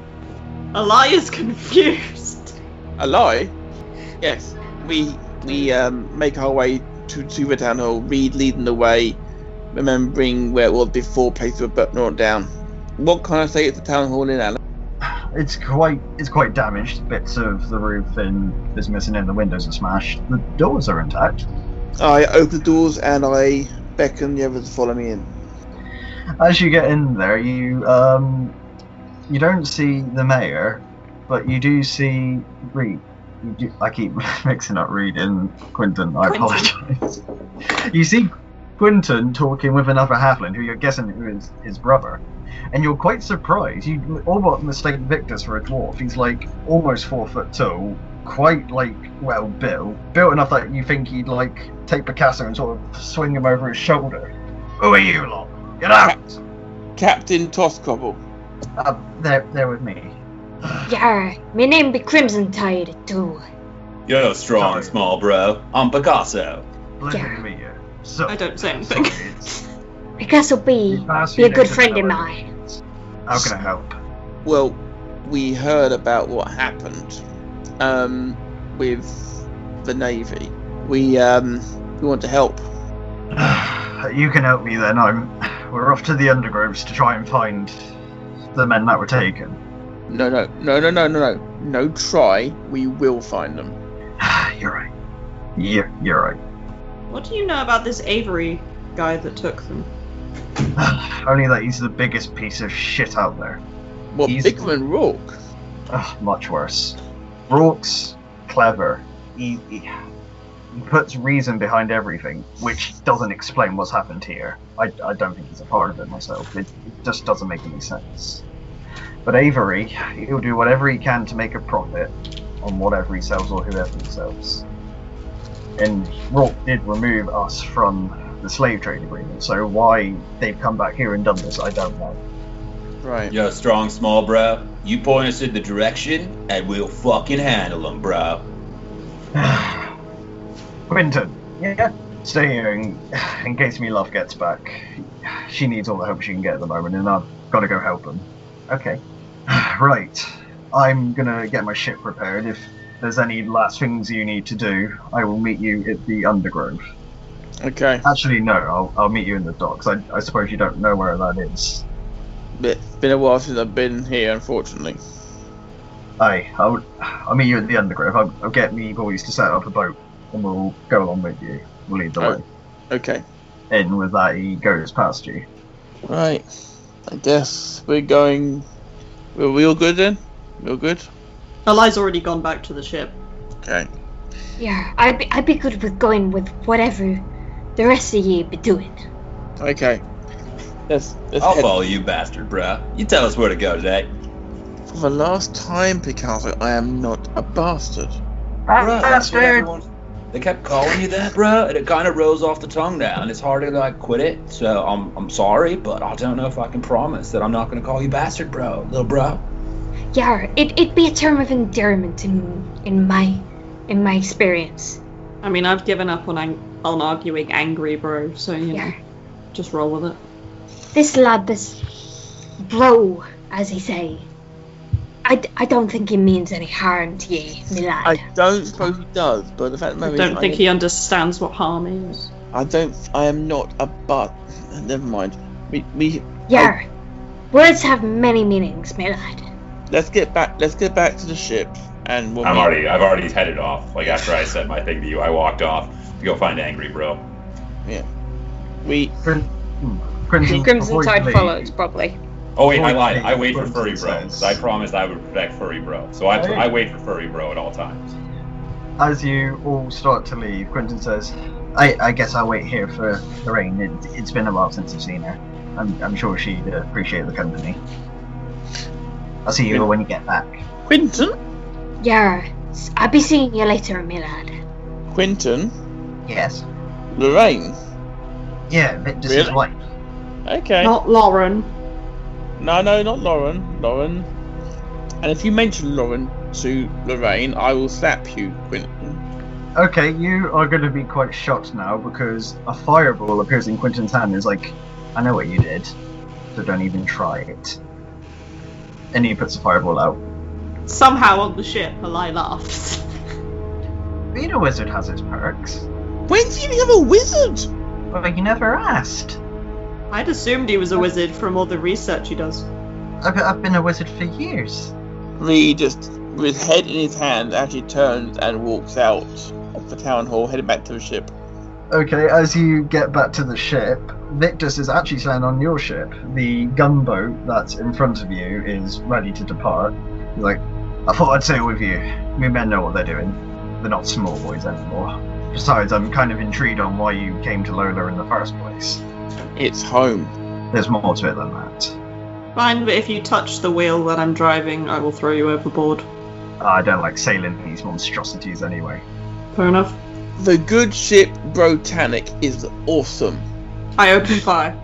Elias confused. A lie? Yes. We we um, make our way to, to the town hall. Reed leading the way, remembering where it was before places were burnt not down. What kind of state is the town hall in, Alan? It's quite it's quite damaged. Bits of the roof in, is missing and the windows are smashed. The doors are intact. I open the doors and I beckon the others to follow me in. As you get in there, you um you don't see the mayor, but you do see Reed. You do, I keep mixing up Reed and Quinton. I Quinton. apologise. You see Quinton talking with another halfling, who you're guessing who is his brother, and you're quite surprised. You all but mistake Victus for a dwarf. He's like almost four foot tall, quite like well built, built enough that you think he'd like take Picasso and sort of swing him over his shoulder. Who are you lot? Get out! Captain Toscobble. Uh, they're, they're with me. Yeah, my name be Crimson Tide too. Yo, strong, Sorry. small bro. I'm Picasso. Pleasure Yeah. to meet you. So, I don't say anything. sorry, it's- Picasso be you pass be your a good next friend of hour. mine. How can I help? Well, we heard about what happened um, with the Navy. We um, we want to help. You can help me then. I'm. We're off to the undergroves to try and find the men that were taken. No, no, no, no, no, no, no. No try. We will find them. You're right. You're, you're right. What do you know about this Avery guy that took them? Only that he's the biggest piece of shit out there. What, He's- bigger than Rourke? Ugh, much worse. Rourke's clever. He, he, he puts reason behind everything, which doesn't explain what's happened here. I, I don't think he's a part of it myself. It, it just doesn't make any sense. But Avery, he'll do whatever he can to make a profit on whatever he sells or whoever he sells. And Rourke did remove us from the slave trade agreement, so why they've come back here and done this, I don't know. Right. Yo, strong, small bro. You point us in the direction, and we'll fucking handle them, bro. Quinton, yeah, stay here in, in case me love gets back. She needs all the help she can get at the moment, and I've got to go help him. Okay. Right. I'm gonna get my ship prepared. If there's any last things you need to do, I will meet you at the Undergrove. Okay. Actually, no, I'll, I'll meet you in the docks. I, I suppose you don't know where that is. It's been a while since I've been here, unfortunately. Aye, I'll, I'll meet you at the Undergrove. I'll, I'll get me boys to set up a boat, and we'll go along with you. We'll lead the Oh. way. Okay. And with that, he goes past you. Right. I guess we're going. Are we all good then? We all good? Eli's already gone back to the ship. Okay. Yeah, I'd be, I'd be good with going with whatever the rest of you be doing. Okay. Let's, let's I'll head. follow you, bastard, bro. You tell us where to go today. For the last time, Picasso, I am not a bastard. Bro, that's what everyone- They kept calling you that, bro, and it kind of rolls off the tongue now, and it's hard to like quit it. So I'm I'm sorry, but I don't know if I can promise that I'm not gonna call you bastard, bro, little bro. Yeah, it it'd be a term of endearment in in my in my experience. I mean, I've given up on ang- on arguing angry, bro. So you know, Yeah. just roll with it. This lad, this bro, as he say, I, d- I don't think he means any harm to ye, me lad. I don't suppose he does, but the fact of the I matter don't is, think I, he understands what harm is. I don't. I am not a but. Never mind. We we. Yeah, words have many meanings, me lad. Let's get back. Let's get back to the ship, and we'll I'm meet- already I've already headed off. Like after I said my thing to you, I walked off to go find Angry Bro. We. Crim- hmm, Crimson, Crimson before you Tide leave- follows, probably. Oh wait, I Before lied. you I leave, wait for Crimson Furry Bro says- because I promised I would protect Furry Bro. So I Oh, yeah. I wait for Furry Bro at all times. As you all start to leave, Quentin says, I, I guess I'll wait here for Lorraine. It, it's been a while since I've seen her. I'm, I'm sure she'd uh, appreciate the company. I'll see you when you get back. Quinton. Yeah, s- I'll be seeing you later, me lad. Quinton. Yes. Lorraine. Yeah, Victor's Really? wife. Okay. Not Lauren. No, no, not Lauren. Lauren. And if you mention Lauren to Lorraine, I will slap you, Quinton. Okay, you are going to be quite shocked now because a fireball appears in Quentin's hand and is like, I know what you did, so don't even try it. And he puts the fireball out. Somehow on the ship, Eli laughs. Being a wizard has its perks. When did you become a wizard? Well, you never asked. I'd assumed he was a wizard from all the research he does. I've, I've been a wizard for years. Lee just, with his head in his hand, actually turns and walks out of the town hall, heading back to the ship. Okay, as you get back to the ship, Victus is actually standing on your ship. The gunboat that's in front of you is ready to depart. He's like, I thought I'd sail with you. Me men know what they're doing. They're not small boys anymore. Besides, I'm kind of intrigued on why you came to Lola in the first place. It's home. There's more to it than that. Fine, but if you touch the wheel that I'm driving, I will throw you overboard. I don't like sailing these monstrosities anyway. Fair enough. The good ship Brotanic is awesome. I open fire.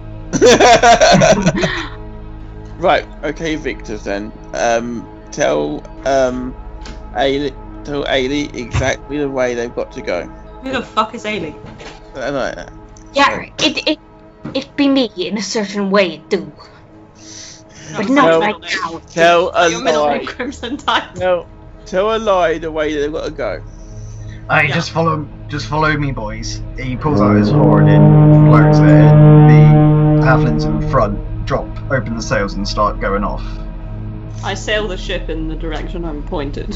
Right, okay, Victor. Then, um, tell um, Ailey, tell Ailey exactly the way they've got to go. Who the fuck is Ailey? Uh, no, Yeah, it it it be me in a certain way, it do. But No, not tell- right now. Tell a Your middle name lie. Crimson Tide. Tell, tell a lie the way they've got to go. Hey, Yeah. just follow, just follow me, boys. He pulls out his horn and blows it. The halflings in front drop, open the sails, and start going off. I sail the ship in the direction I'm pointed.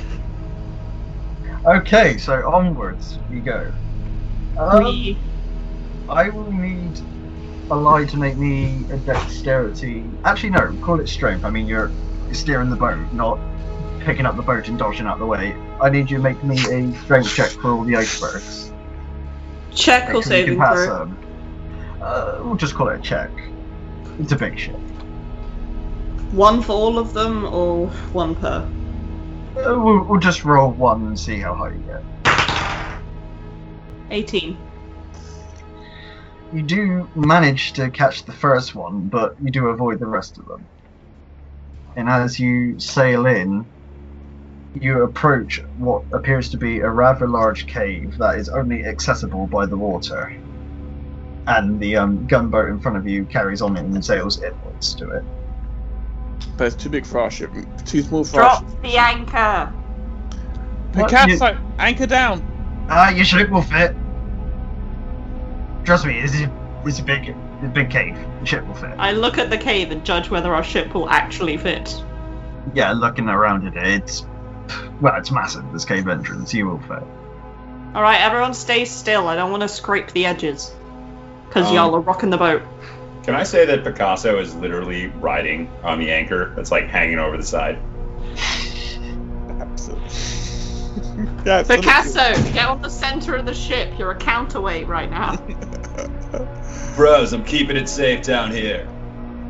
Okay, so onwards we go. Um, We- I will need a lie to make me a dexterity. Actually, no, call it strength. I mean, you're, you're steering the boat, not picking up the boat and dodging out the way. I need you to make me a strength check for all the icebergs. Check or Make sure you saving can pass throw. them. Uh, we'll just call it a check. It's a big ship. One for all of them or one per? Uh, we'll, we'll just roll one and see how high you get. eighteen. You do manage to catch the first one, but you do avoid the rest of them. And as you sail in, you approach what appears to be a rather large cave that is only accessible by the water. And the um, gunboat in front of you carries on and sails inwards to it. But it's too big for our ship. Too small for our Drop ship. the anchor. Picasso, anchor down. Ah, your ship will fit. Trust me, this is, this is a big, a big cave. The ship will fit. I look at the cave and judge whether our ship will actually fit. Yeah, looking around at it, it's well, it's massive. This cave entrance, you will fit. Alright, everyone stay still. I don't want to scrape the edges. Because Um, y'all are rocking the boat. Can I say that Picasso is literally riding on the anchor that's like hanging over the side? Absolutely. Yeah, absolutely. Picasso, get on the center of the ship. You're a counterweight right now. Bros, I'm keeping it safe down here.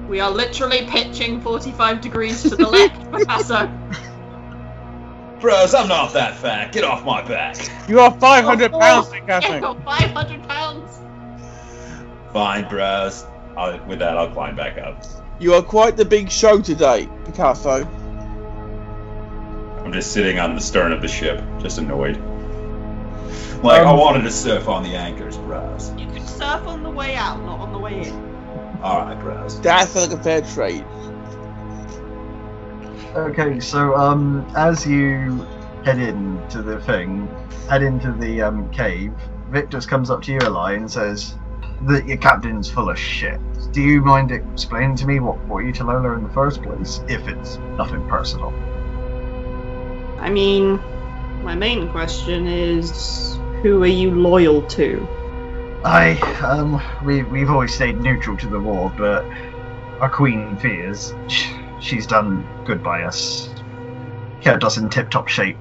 We are literally pitching forty-five degrees to the left, Picasso. Bros, I'm not that fat. Get off my back. You are five hundred Oh, pounds, oh, Picasso. You're five hundred pounds. Fine, bros. I'll, with that, I'll climb back up. You are quite the big show today, Picasso. I'm just sitting on the stern of the ship, just annoyed. Like, um, I wanted to surf on the anchors, bros. You can surf on the way out, not on the way in. Alright, bros. That's like a fair trade. Okay, so um, as you head into the thing, head into the um cave, Victus comes up to you, Eli, and says that your captain's full of shit. Do you mind explaining to me what brought you to Lola in the first place, if it's nothing personal? I mean, my main question is, who are you loyal to? I, um, we, we've always stayed neutral to the war, but our queen fears. She's done good by us. Kept us in tip-top shape.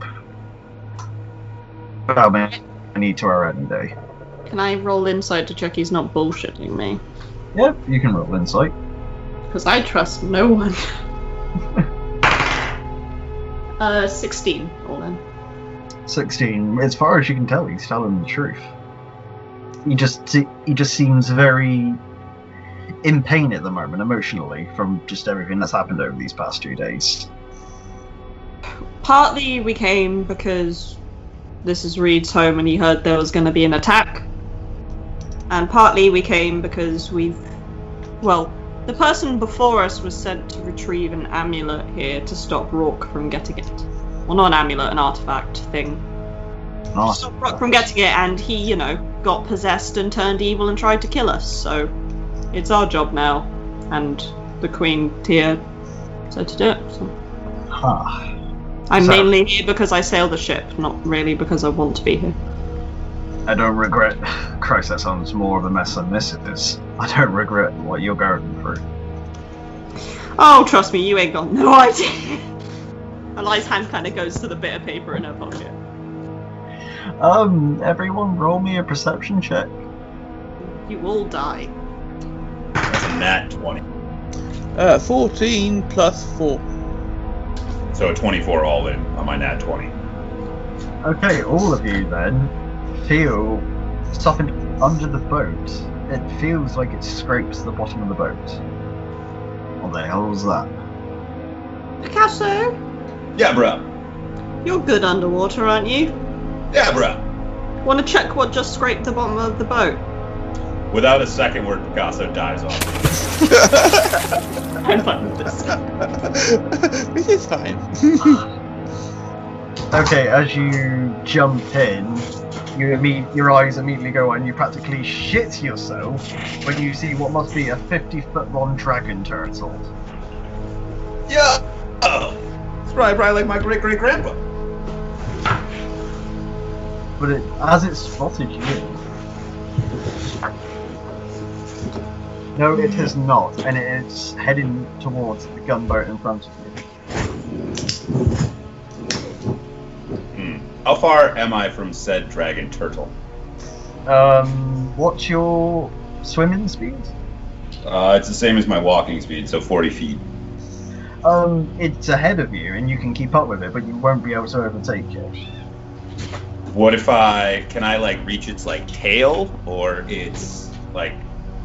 Well, many to our end day. Can I roll insight to check he's not bullshitting me? Yeah, you can roll insight. Because I trust no one. uh, sixteen, all in. sixteen. As far as you can tell, he's telling the truth. He just he just seems very in pain at the moment, emotionally, from just everything that's happened over these past two days. Partly we came because this is Reed's home and he heard there was going to be an attack. And partly we came because we've... Well, the person before us was sent to retrieve an amulet here to stop Rourke from getting it. Well, not an amulet, an artifact thing. Oh. To stop Rourke from getting it, and he, you know, got possessed and turned evil and tried to kill us, so it's our job now. And the Queen Tia said to do it, so... Huh. I'm So- mainly here because I sail the ship, not really because I want to be here. I don't regret... Christ, that sounds more of a mess than this is. I don't regret what you're going through. Oh, trust me, you ain't got no idea. Eli's hand kind of goes to the bit of paper in her pocket. Um, everyone roll me a perception check. You all die. That's a nat twenty. Uh, fourteen plus four. So a twenty-four all in on my nat twenty. Okay, all of you then feel something under the boat. It feels like it scrapes the bottom of the boat. What the hell was that? Picasso, Yeah, bro. you're good underwater, aren't you? Yeah, bro. Want to check what just scraped the bottom of the boat? Without a second word, Picasso dives off. I'm fine with this. This is fine. Okay, as you jump in, you imme- your eyes immediately go on. You practically shit yourself when you see what must be a fifty-foot-long dragon turtle. Yeah. Oh. It's probably, probably like my great great grandpa. But it, as it spotted you, no, it has not, and it is heading towards the gunboat in front of you. Hmm. How far am I from said dragon turtle? Um, what's your swimming speed? Uh, it's the same as my walking speed, so forty feet. Um, it's ahead of you, and you can keep up with it, but you won't be able to overtake it. What if I can I like reach its like tail or its like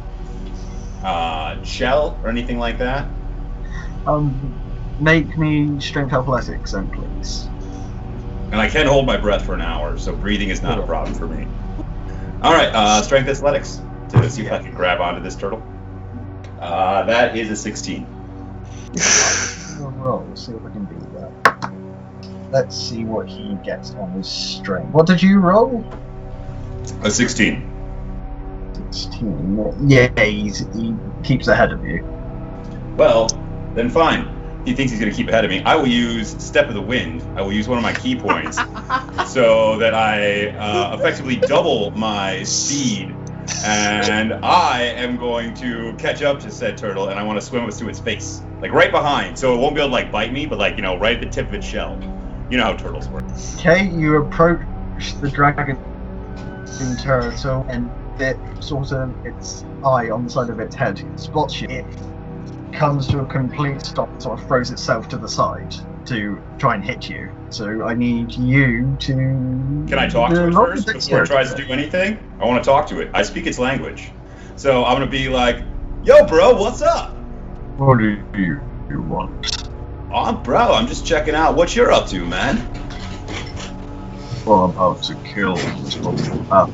uh shell or anything like that? Um, make me strength athletics then, please. And I can hold my breath for an hour, so breathing is not a problem for me. All right, uh, strength athletics to see if I can grab onto this turtle. Uh, that is a sixteen. We'll roll, see if we can do that. Let's see what he gets on his strength. What did you roll? A sixteen. sixteen. Yeah, he's, he keeps ahead of you. Well, then fine. He thinks he's going to keep ahead of me. I will use Step of the Wind. I will use one of my key points so that I uh, effectively double my speed. And I am going to catch up to said turtle, and I want to swim up to its face. Like right behind, so it won't be able to like bite me, but like, you know, right at the tip of its shell. You know how turtles work. Okay, you approach the dragon turtle, and it sort of, its eye on the side of its head spots you. It comes to a complete stop, sort of throws itself to the side to try and hit you. So I need you to. Can I talk to it first before it tries to do anything? I want to talk to it. I speak its language. So I'm going to be like, yo, bro, what's up? What do you, you want? Oh, bro, I'm just checking out what you're up to, man. Well, I'm about to kill this one.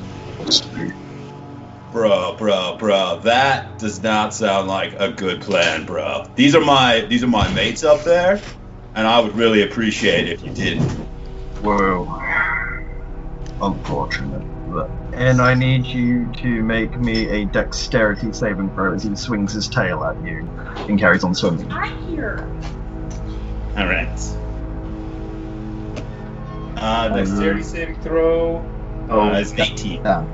Bro, bro, bro, that does not sound like a good plan, bro. These are my these are my mates up there, and I would really appreciate it if you didn't. Well, unfortunate. And I need you to make me a dexterity saving throw as he swings his tail at you and carries on swimming. All right. Uh, dexterity saving throw. Oh, uh, is eighteen. Yeah.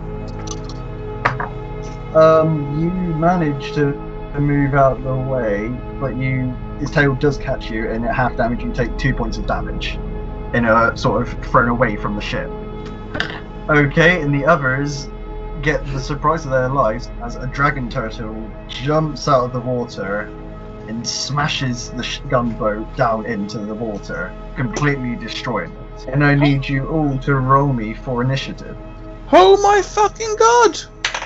Um, you manage to move out of the way, but you his tail does catch you, and at half damage you take two points of damage, in a sort of thrown away from the ship. Okay, and the others get the surprise of their lives as a dragon turtle jumps out of the water and smashes the sh- gunboat down into the water, completely destroying it. And I need you all to roll me for initiative. Oh my fucking god!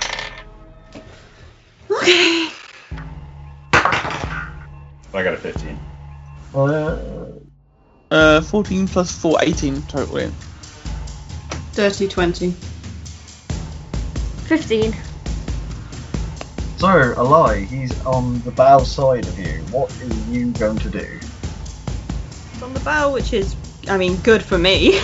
Okay. I got a fifteen. Uh, Uh, fourteen plus four, eighteen total. Dirty twenty. fifteen. so, Alai, he's on the bow side of you. What are you going to do? It's on the bow, which is, I mean, good for me.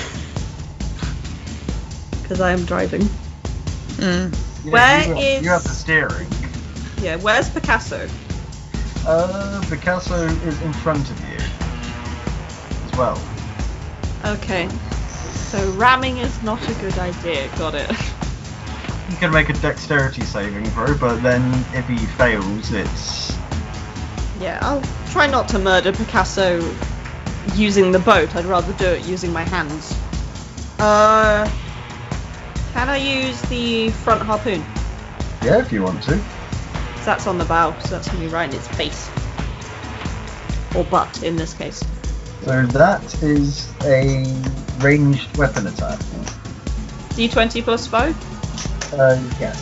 Because I am driving. Mm. Yeah, Where you have, is- You have the steering. Yeah, where's Picasso? Uh, Picasso is in front of you as well. Okay. So ramming is not a good idea, got it. You can make a dexterity saving throw, but then if he fails, it's Yeah, I'll try not to murder Picasso using the boat. I'd rather do it using my hands. Uh, can I use the front harpoon? yeah, if you want to. 'Cause that's on the bow, so that's gonna be right in its face. Or butt, in this case. So that is a ranged weapon attack. D twenty plus five? Uh, yes.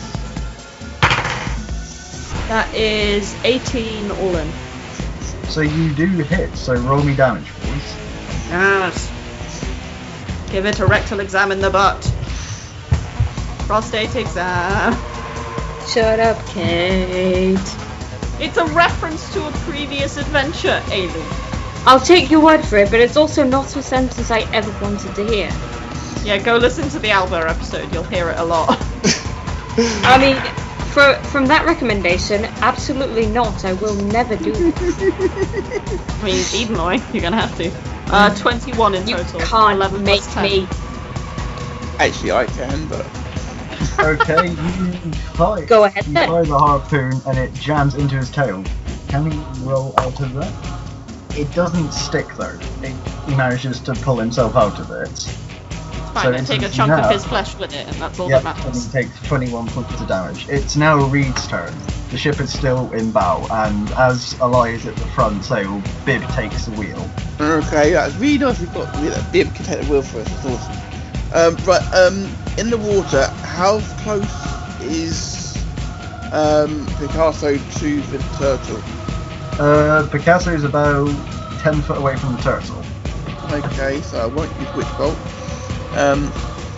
That is eighteen all in. So you do hit. So roll me damage, please. Yes. Give it a rectal exam in the butt. Prostate exam. Shut up, Kate. It's a reference to a previous adventure, Aileen. I'll take your word for it, but it's also not a sentence I ever wanted to hear. Yeah, go listen to the Alba episode. You'll hear it a lot. I mean, for, from that recommendation, absolutely not. I will never do this. I mean, Edenoi, you're gonna have to. Uh, twenty-one in You total. can't eleven make plus ten. me. Actually, I can, but Okay, you fire. Go ahead You then. fire the harpoon and it jams into his tail. Can he roll out of that? It doesn't stick though. It, he manages to pull himself out of it. It's So fine, I take a it's chunk now- of his flesh with it, and that's all Yep, that and matters. he takes twenty-one points of damage. It's now Reed's turn. The ship is still in bow, and as Alai is at the front sail, Bib takes the wheel. okay, that's really nice. We've got we that Bib can take the wheel for us. It's awesome. Um, but um, in the water, how close is um Picasso to the turtle? Uh, Picasso is about ten foot away from the turtle. Okay, so I won't use Witch Bolt. Um,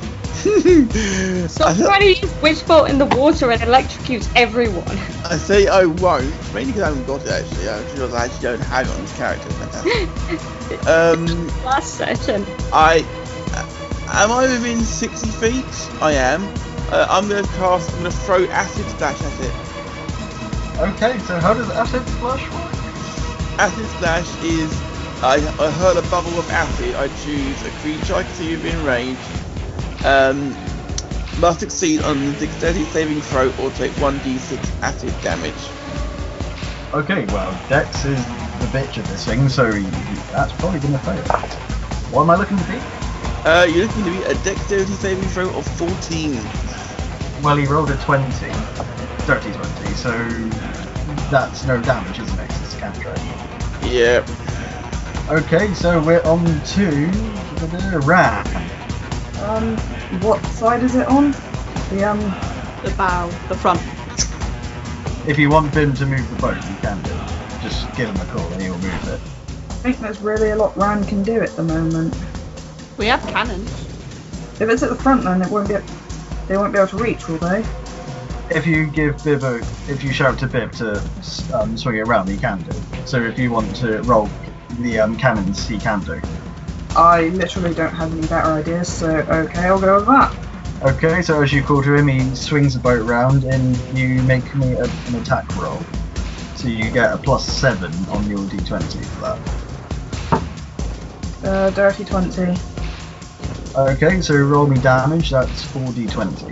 Stop I, th- trying to use Witch Bolt in the water and electrocute everyone. I say I won't, mainly because I haven't got it actually. I just I actually don't have it on this character. um, Last session. I am I within sixty feet? I am. Uh, I'm going to cast. I'm going to throw acid splash at it. Okay, so how does acid splash work? Acid splash is I, I hurl a bubble of acid. I choose a creature I can see within range. Um, must succeed on the dexterity saving throw or take one d six acid damage. Okay, well, Dex is the bitch of this thing, so he, that's probably going to fail. What am I looking to be? Uh, you're looking to be a dexterity saving throw of fourteen. Well, he rolled a twenty, dirty twenty, so that's no damage, isn't it? 'Cause it's a cantrip. Yeah. Okay, so we're on to Ran. Um, what side is it on? The um, The bow, the front. If you want Bim to move the boat, you can do. Just give him a call and he'll move it. I think there's really a lot Ran can do at the moment. We have cannons. If it's at the front, then it won't be. They won't be able to reach, will they? If you give Bib a, if you shout to Bib to um, swing it around, he can do. So if you want to roll the um, cannons, he can do. I literally don't have any better ideas, so okay, I'll go with that. Okay, so as you call to him, he swings the boat round and you make me a, an attack roll. So you get a plus seven on your d twenty for that. Uh, dirty twenty. Okay, so roll me damage, that's four d twenty.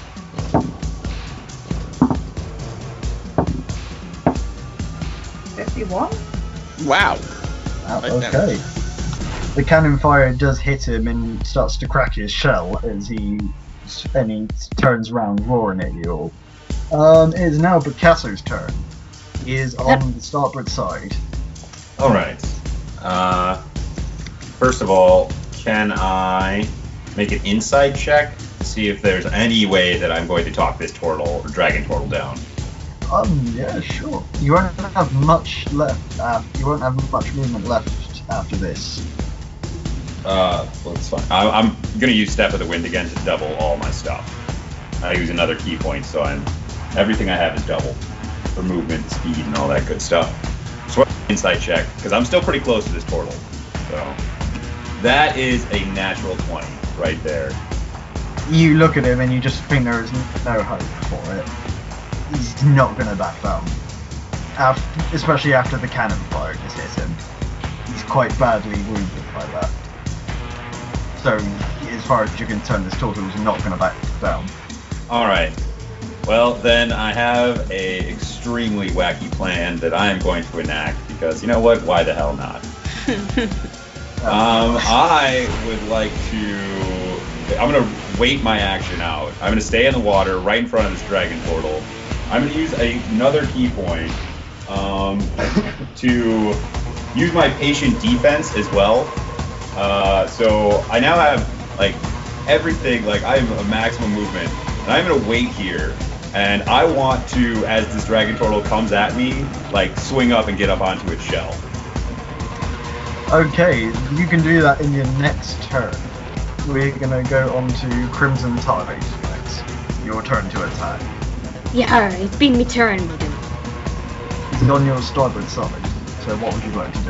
fifty-one? Wow. Oh, Right okay. damage. The cannon fire does hit him and starts to crack his shell as he and he turns around roaring at you all. Um, it is now Picasso's turn. He is on the starboard side. All right. Uh, first of all, can I make an insight check to see if there's any way that I'm going to talk this turtle or dragon turtle down? Um, yeah, sure. You won't have much left. Uh, you won't have much movement left after this. Uh, well, it's fine. I, I'm gonna use Step of the Wind again to double all my stuff. I use another key point, so I'm everything I have is double for movement, speed, and all that good stuff. So insight check because I'm still pretty close to this turtle. So that is a natural twenty right there. You look at him and you just think there is no hope for it. He's not going to back down. After, especially after the cannon fire just hit him. He's quite badly wounded by that. So, as far as you can turn, this turtle is not going to back down. Alright. Well, then I have a extremely wacky plan that I am going to enact because, you know what? Why the hell not? um, I would like to... I'm going to wait my action out. I'm going to stay in the water right in front of this dragon portal. I'm going to use a, another key point um, to use my patient defense as well. Uh, so I now have like everything, like I have a maximum movement, and I'm going to wait here. And I want to, as this dragon turtle comes at me, like swing up and get up onto its shell. Okay, you can do that in your next turn. We're going to go on to Crimson Tide next. Your turn to attack. Yeah, it's been me turn, madam. It's on your starboard side, so what would you like to do?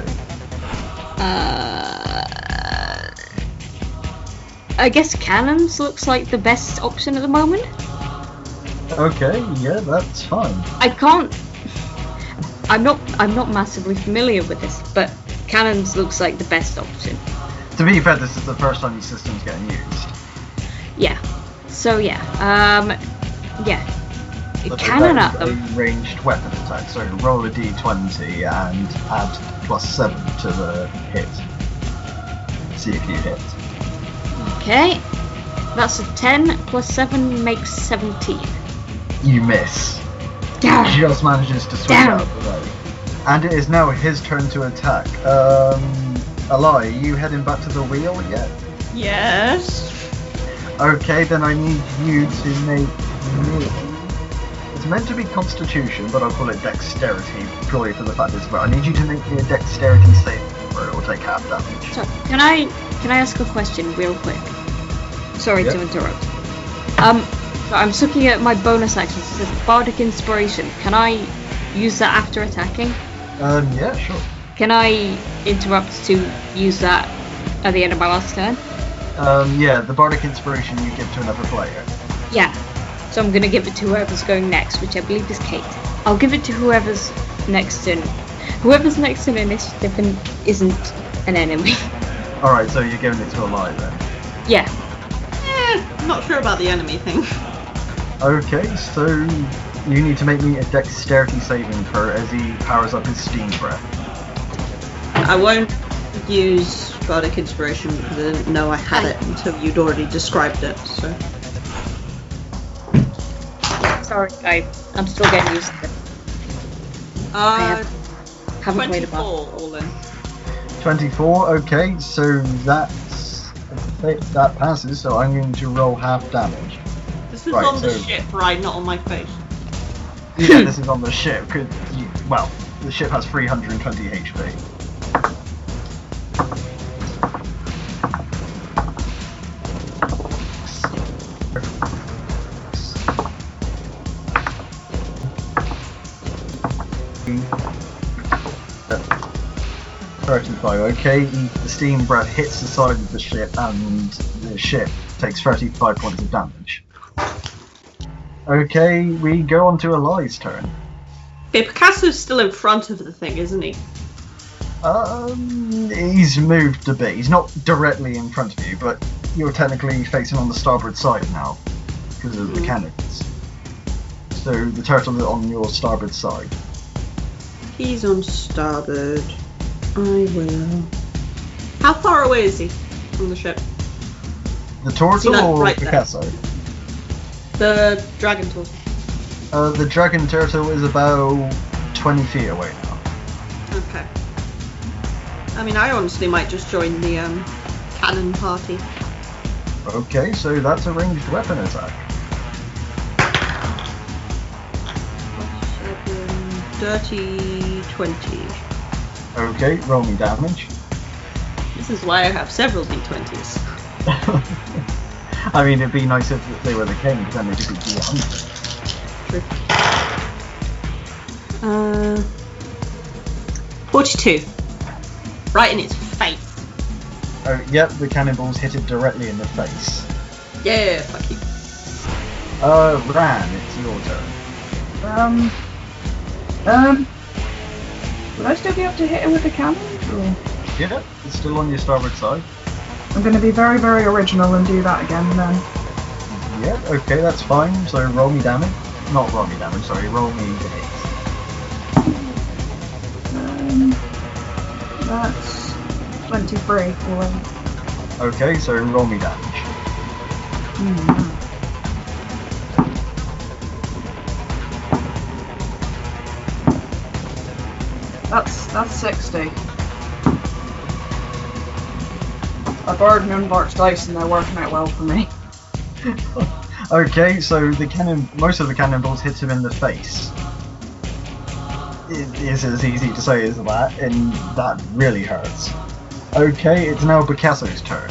Uh, I guess cannons looks like the best option at the moment. Okay, yeah, that's fine. I can't. I'm not. I'm not massively familiar with this, but cannons looks like the best option. To be fair, this is the first time the system's getting used. Yeah. So yeah. Um. Yeah. But Cannon that at is them. a ranged weapon attack, so roll a d twenty and add plus seven to the hit. See if you hit. Okay. That's a ten plus seven makes seventeen. You miss. Damn. Just manages to swing Damn. out of the way. And it is now his turn to attack. Um, Eli, are you heading back to the wheel yet? Yes. Okay, then I need you to make me... It's meant to be Constitution, but I'll call it Dexterity, purely for the fact it's I need you to make me a Dexterity save, or it will take half damage. So can I can I ask a question real quick? Sorry Yeah. to interrupt. Um, so I'm just looking at my bonus actions. It says Bardic Inspiration. Can I use that after attacking? Um, yeah, sure. Can I interrupt to use that at the end of my last turn? Um, yeah, the Bardic Inspiration you give to another player. Yeah. So I'm gonna give it to whoever's going next, which I believe is Kate. I'll give it to whoever's next in. Whoever's next in initiative and isn't an enemy. Alright, so you're giving it to Eli then. Yeah. Eh, I'm not sure about the enemy thing. Okay, so you need to make me a Dexterity saving throw as he powers up his steam breath. I won't use Bardic Inspiration because I didn't know I had it until you'd already described it, so... Sorry, I, I'm still getting used to it. Uh, Haven't played twenty-four about. all in. twenty-four, okay, so that's that passes, so I'm going to roll half damage. This was Right, on the so- ship, right? Not on my face. Yeah, this is on the ship. Could you, well, the ship has three hundred twenty H P. thirty-five, okay. The steam breath hits the side of the ship and the ship takes thirty-five points of damage. Okay, we go on to Eli's turn. Okay, Picasso's still in front of the thing, isn't he? Um, he's moved a bit. He's not directly in front of you, but you're technically facing on the starboard side now because of the cannons. So the turtle is on your starboard side. He's on starboard. I will. How far away is he from the ship? The turtle that or right there? Picasso? The dragon turtle. Uh, the dragon turtle is about twenty feet away now. Okay. I mean, I honestly might just join the um, cannon party. Okay, so that's a ranged weapon attack. Seven, dirty twenty. Okay, roll me damage. This is why I have several d twenties. I mean, it'd be nice if they were the king, because then they could be D one hundred. True. Uh, forty-two. Right in its face. Oh, yep, the cannonballs hit it directly in the face. Yeah, fuck you. Uh, Ran, it's your turn. Um. Um. Would I still be able to hit it with the cannon? Or? Yeah, it's still on your starboard side. I'm going to be very, very original and do that again then. Yeah, okay, that's fine. So roll me damage. Not roll me damage, sorry, roll me the hit. Um, that's twenty-three all in. Okay, so roll me damage. Mm. That's that's sixty. I borrowed Moonbark's dice and they're working out well for me. Okay, so the cannon, most of the cannonballs hit him in the face. It is as easy to say as that, and that really hurts. Okay, it's now Picasso's turn.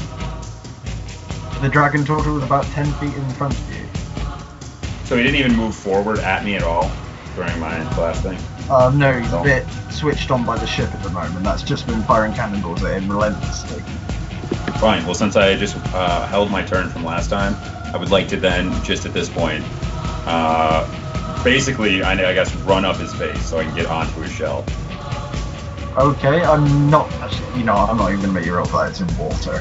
The dragon turtle is about ten feet in front of you. So he didn't even move forward at me at all during my blasting. Uh, no, he's a bit switched on by the ship at the moment. That's just been firing cannonballs at him relentlessly. Fine. Well, since I just uh, held my turn from last time, I would like to then, just at this point, uh, basically, I, I guess, run up his face so I can get onto his shell. Okay, I'm not actually, you know, I'm not even going to make you roll for that, it's in water.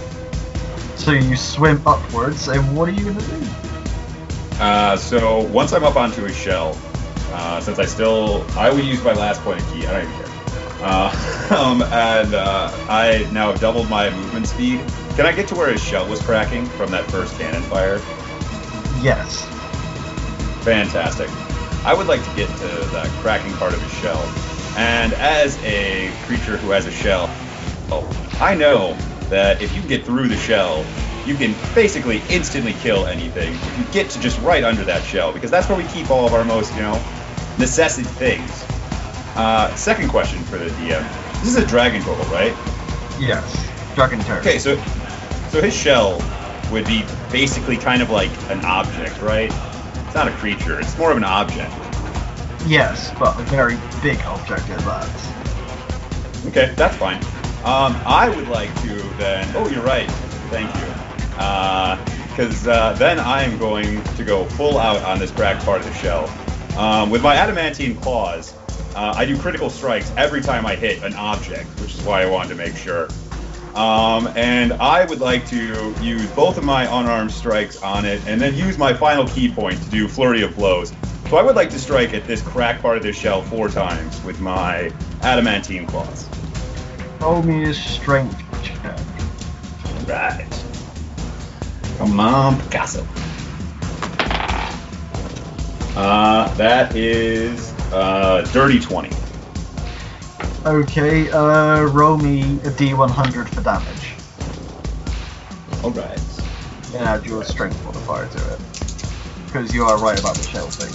So you swim upwards, and what are you going to do? Uh, so once I'm up onto his shell, uh, since I still, I will use my last point of key, I don't even care. Uh, um, and uh, I now have doubled my movement speed. Can I get to where his shell was cracking from that first cannon fire? Yes. Fantastic. I would like to get to the cracking part of his shell. And as a creature who has a shell, I know that if you get through the shell, you can basically instantly kill anything if you get to just right under that shell, because that's where we keep all of our most, you know, necessity things. Uh, second question for the D M. This is a dragon turtle, right? Yes. Dragon turtle. Okay, so so his shell would be basically kind of like an object, right? It's not a creature, it's more of an object. Yes, but a very big object at that. Okay, that's fine. Um, I would like to then... Oh, you're right. Thank you. Because uh, uh, then I am going to go full out on this cracked part of the shell. Um, with my adamantine claws, uh, I do critical strikes every time I hit an object, which is why I wanted to make sure. Um, and I would like to use both of my unarmed strikes on it, and then use my final key point to do flurry of blows. So I would like to strike at this cracked part of this shell four times with my adamantine claws. Roll me a strength check. Right. Come on, Picasso. Uh, that is Uh, dirty twenty. Okay, uh, roll me a D one hundred for damage. Alright. And add your strength modifier to it. Because you are right about the shell thing.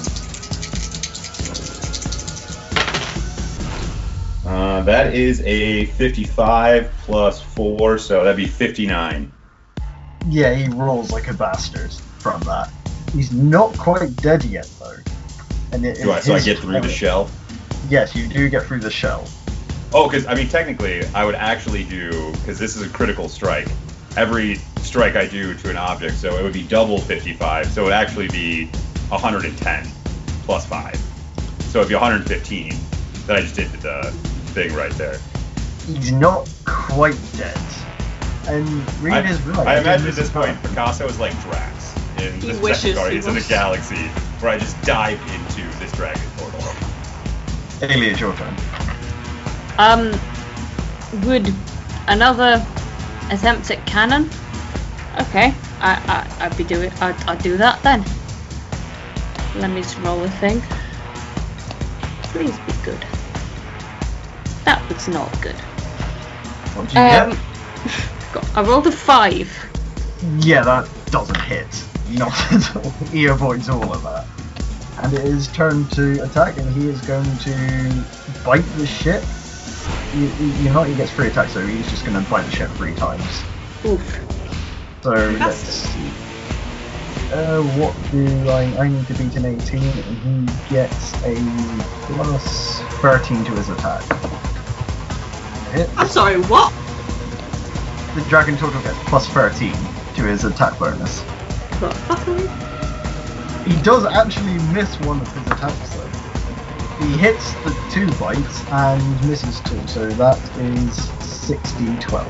Uh, that is a fifty-five plus four, so that'd be fifty-nine. Yeah, he rolls like a bastard from that. He's not quite dead yet, though. And it, Do I, so I get through the shell? Yes, you do get through the shell. Oh, because, I mean, technically, I would actually do, because this is a critical strike, every strike I do to an object, so it would be double fifty-five, so it would actually be one hundred ten plus five. So it'd be one hundred fifteen that I just did the thing right there. He's not quite dead. And Reed I, is right. I imagine at this point, Picasso is like Drax in He the wishes second Guardians he of the was. Galaxy, where I just dive into this dragon portal. Ailey, it's your turn. Um, would another attempt at cannon? Okay, I, I, I'd be doing, I'd, I'd do that then. Let me just roll a thing. Please be good. That was not good. What did you Um, get? God, I rolled a five. Yeah, that doesn't hit. Not at all. He avoids all of that. And it is turn to attack, and he is going to bite the ship. You, you, you know, he gets three attacks, so he's just going to bite the ship three times. Oof. So let's see. Uh, what do I? I need to beat an eighteen, and he gets a plus thirteen to his attack. Hit. I'm sorry, what? The dragon total gets plus thirteen to his attack bonus. The fuckery? He does actually miss one of his attacks though. He hits the two bites and misses two, so that is sixty twelve.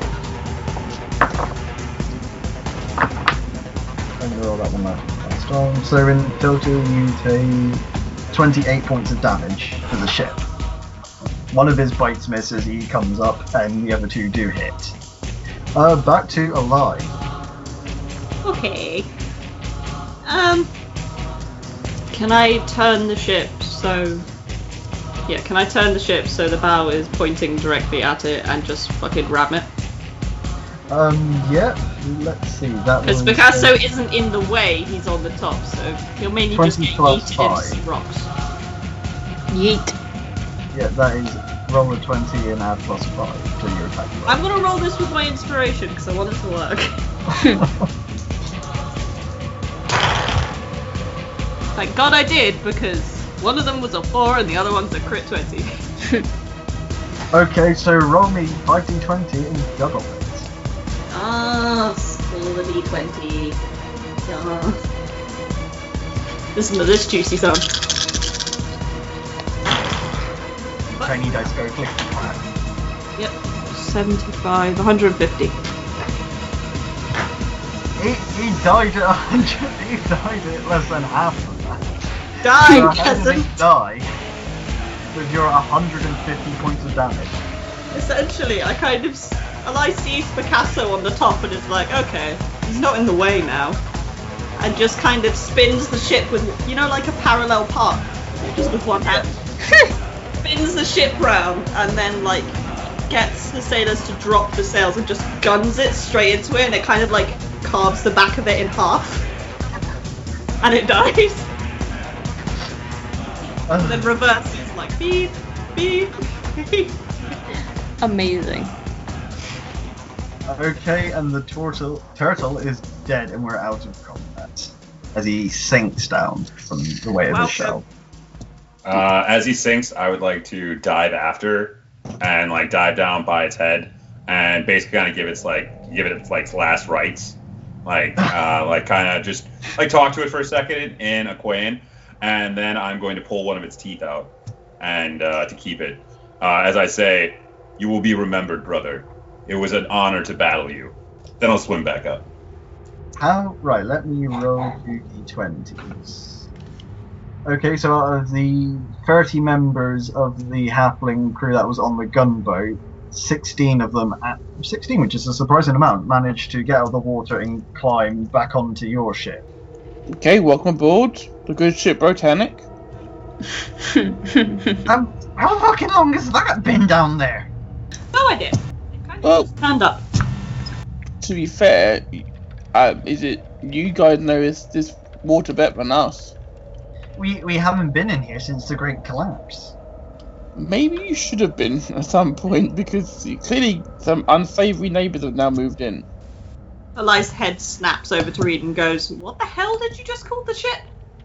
I'm gonna roll that one out last time. So in total you take twenty-eight points of damage for the ship. One of his bites misses, he comes up, and the other two do hit. Uh, back to Ally. Okay. Um. Can I turn the ship so... Yeah, can I turn the ship so the bow is pointing directly at it and just fucking ram it? Um, yeah, let's see, that Because was... Picasso uh, isn't in the way, he's on the top, so he'll mainly just twenty get plus yeeted five. into some rocks. Yeet. Yeah, that is roll a twenty and add plus five to your attack roll. I'm gonna roll this with my inspiration because I want it to work. Thank God I did, because one of them was a four and the other one's a crit twenty. Okay, so roll me five d twenty and juggle it. Ah, roll the d twenty. Yeah. Listen to this juicy sound. Tiny dice go click clack. Yep, seventy-five, one hundred fifty. He, he died at one hundred, he died at less than half of that. Die, So how did he peasant! die with your one hundred fifty points of damage? Essentially, I kind of, s- Eli sees Picasso on the top and is like, okay, he's not in the way now. And just kind of spins the ship with, you know, like a parallel park, just with one hand. Spins the ship round and then, like, gets the sailors to drop the sails and just guns it straight into it, and it kind of, like, carves the back of it in half. And it dies. And then reverses, like, beep, beep, beep. Amazing. Okay, and the turtle turtle is dead and we're out of combat. As he sinks down from the weight of the Welcome. shell. Uh, as he sinks, I would like to dive after and like dive down by its head and basically kind of give its like give it its like last rites, like uh, like kind of just like talk to it for a second in Aquan, and then I'm going to pull one of its teeth out and uh, to keep it. Uh, as I say, you will be remembered, brother. It was an honor to battle you. Then I'll swim back up. How? Right, let me roll two d twenties. Okay, so out of the thirty members of the halfling crew that was on the gunboat, sixteen of them, at, sixteen, which is a surprising amount, managed to get out of the water and climb back onto your ship. Okay, welcome aboard the good ship Botanic. Um, how fucking long has that been down there? No idea. Kind of Well- stand up. To be fair, uh, is it you guys know this, this water better than us? We we haven't been in here since the Great Collapse. Maybe you should have been at some point, because clearly some unsavoury neighbours have now moved in. Eli's head snaps over to Reed and goes, "What the hell did you just call the ship?"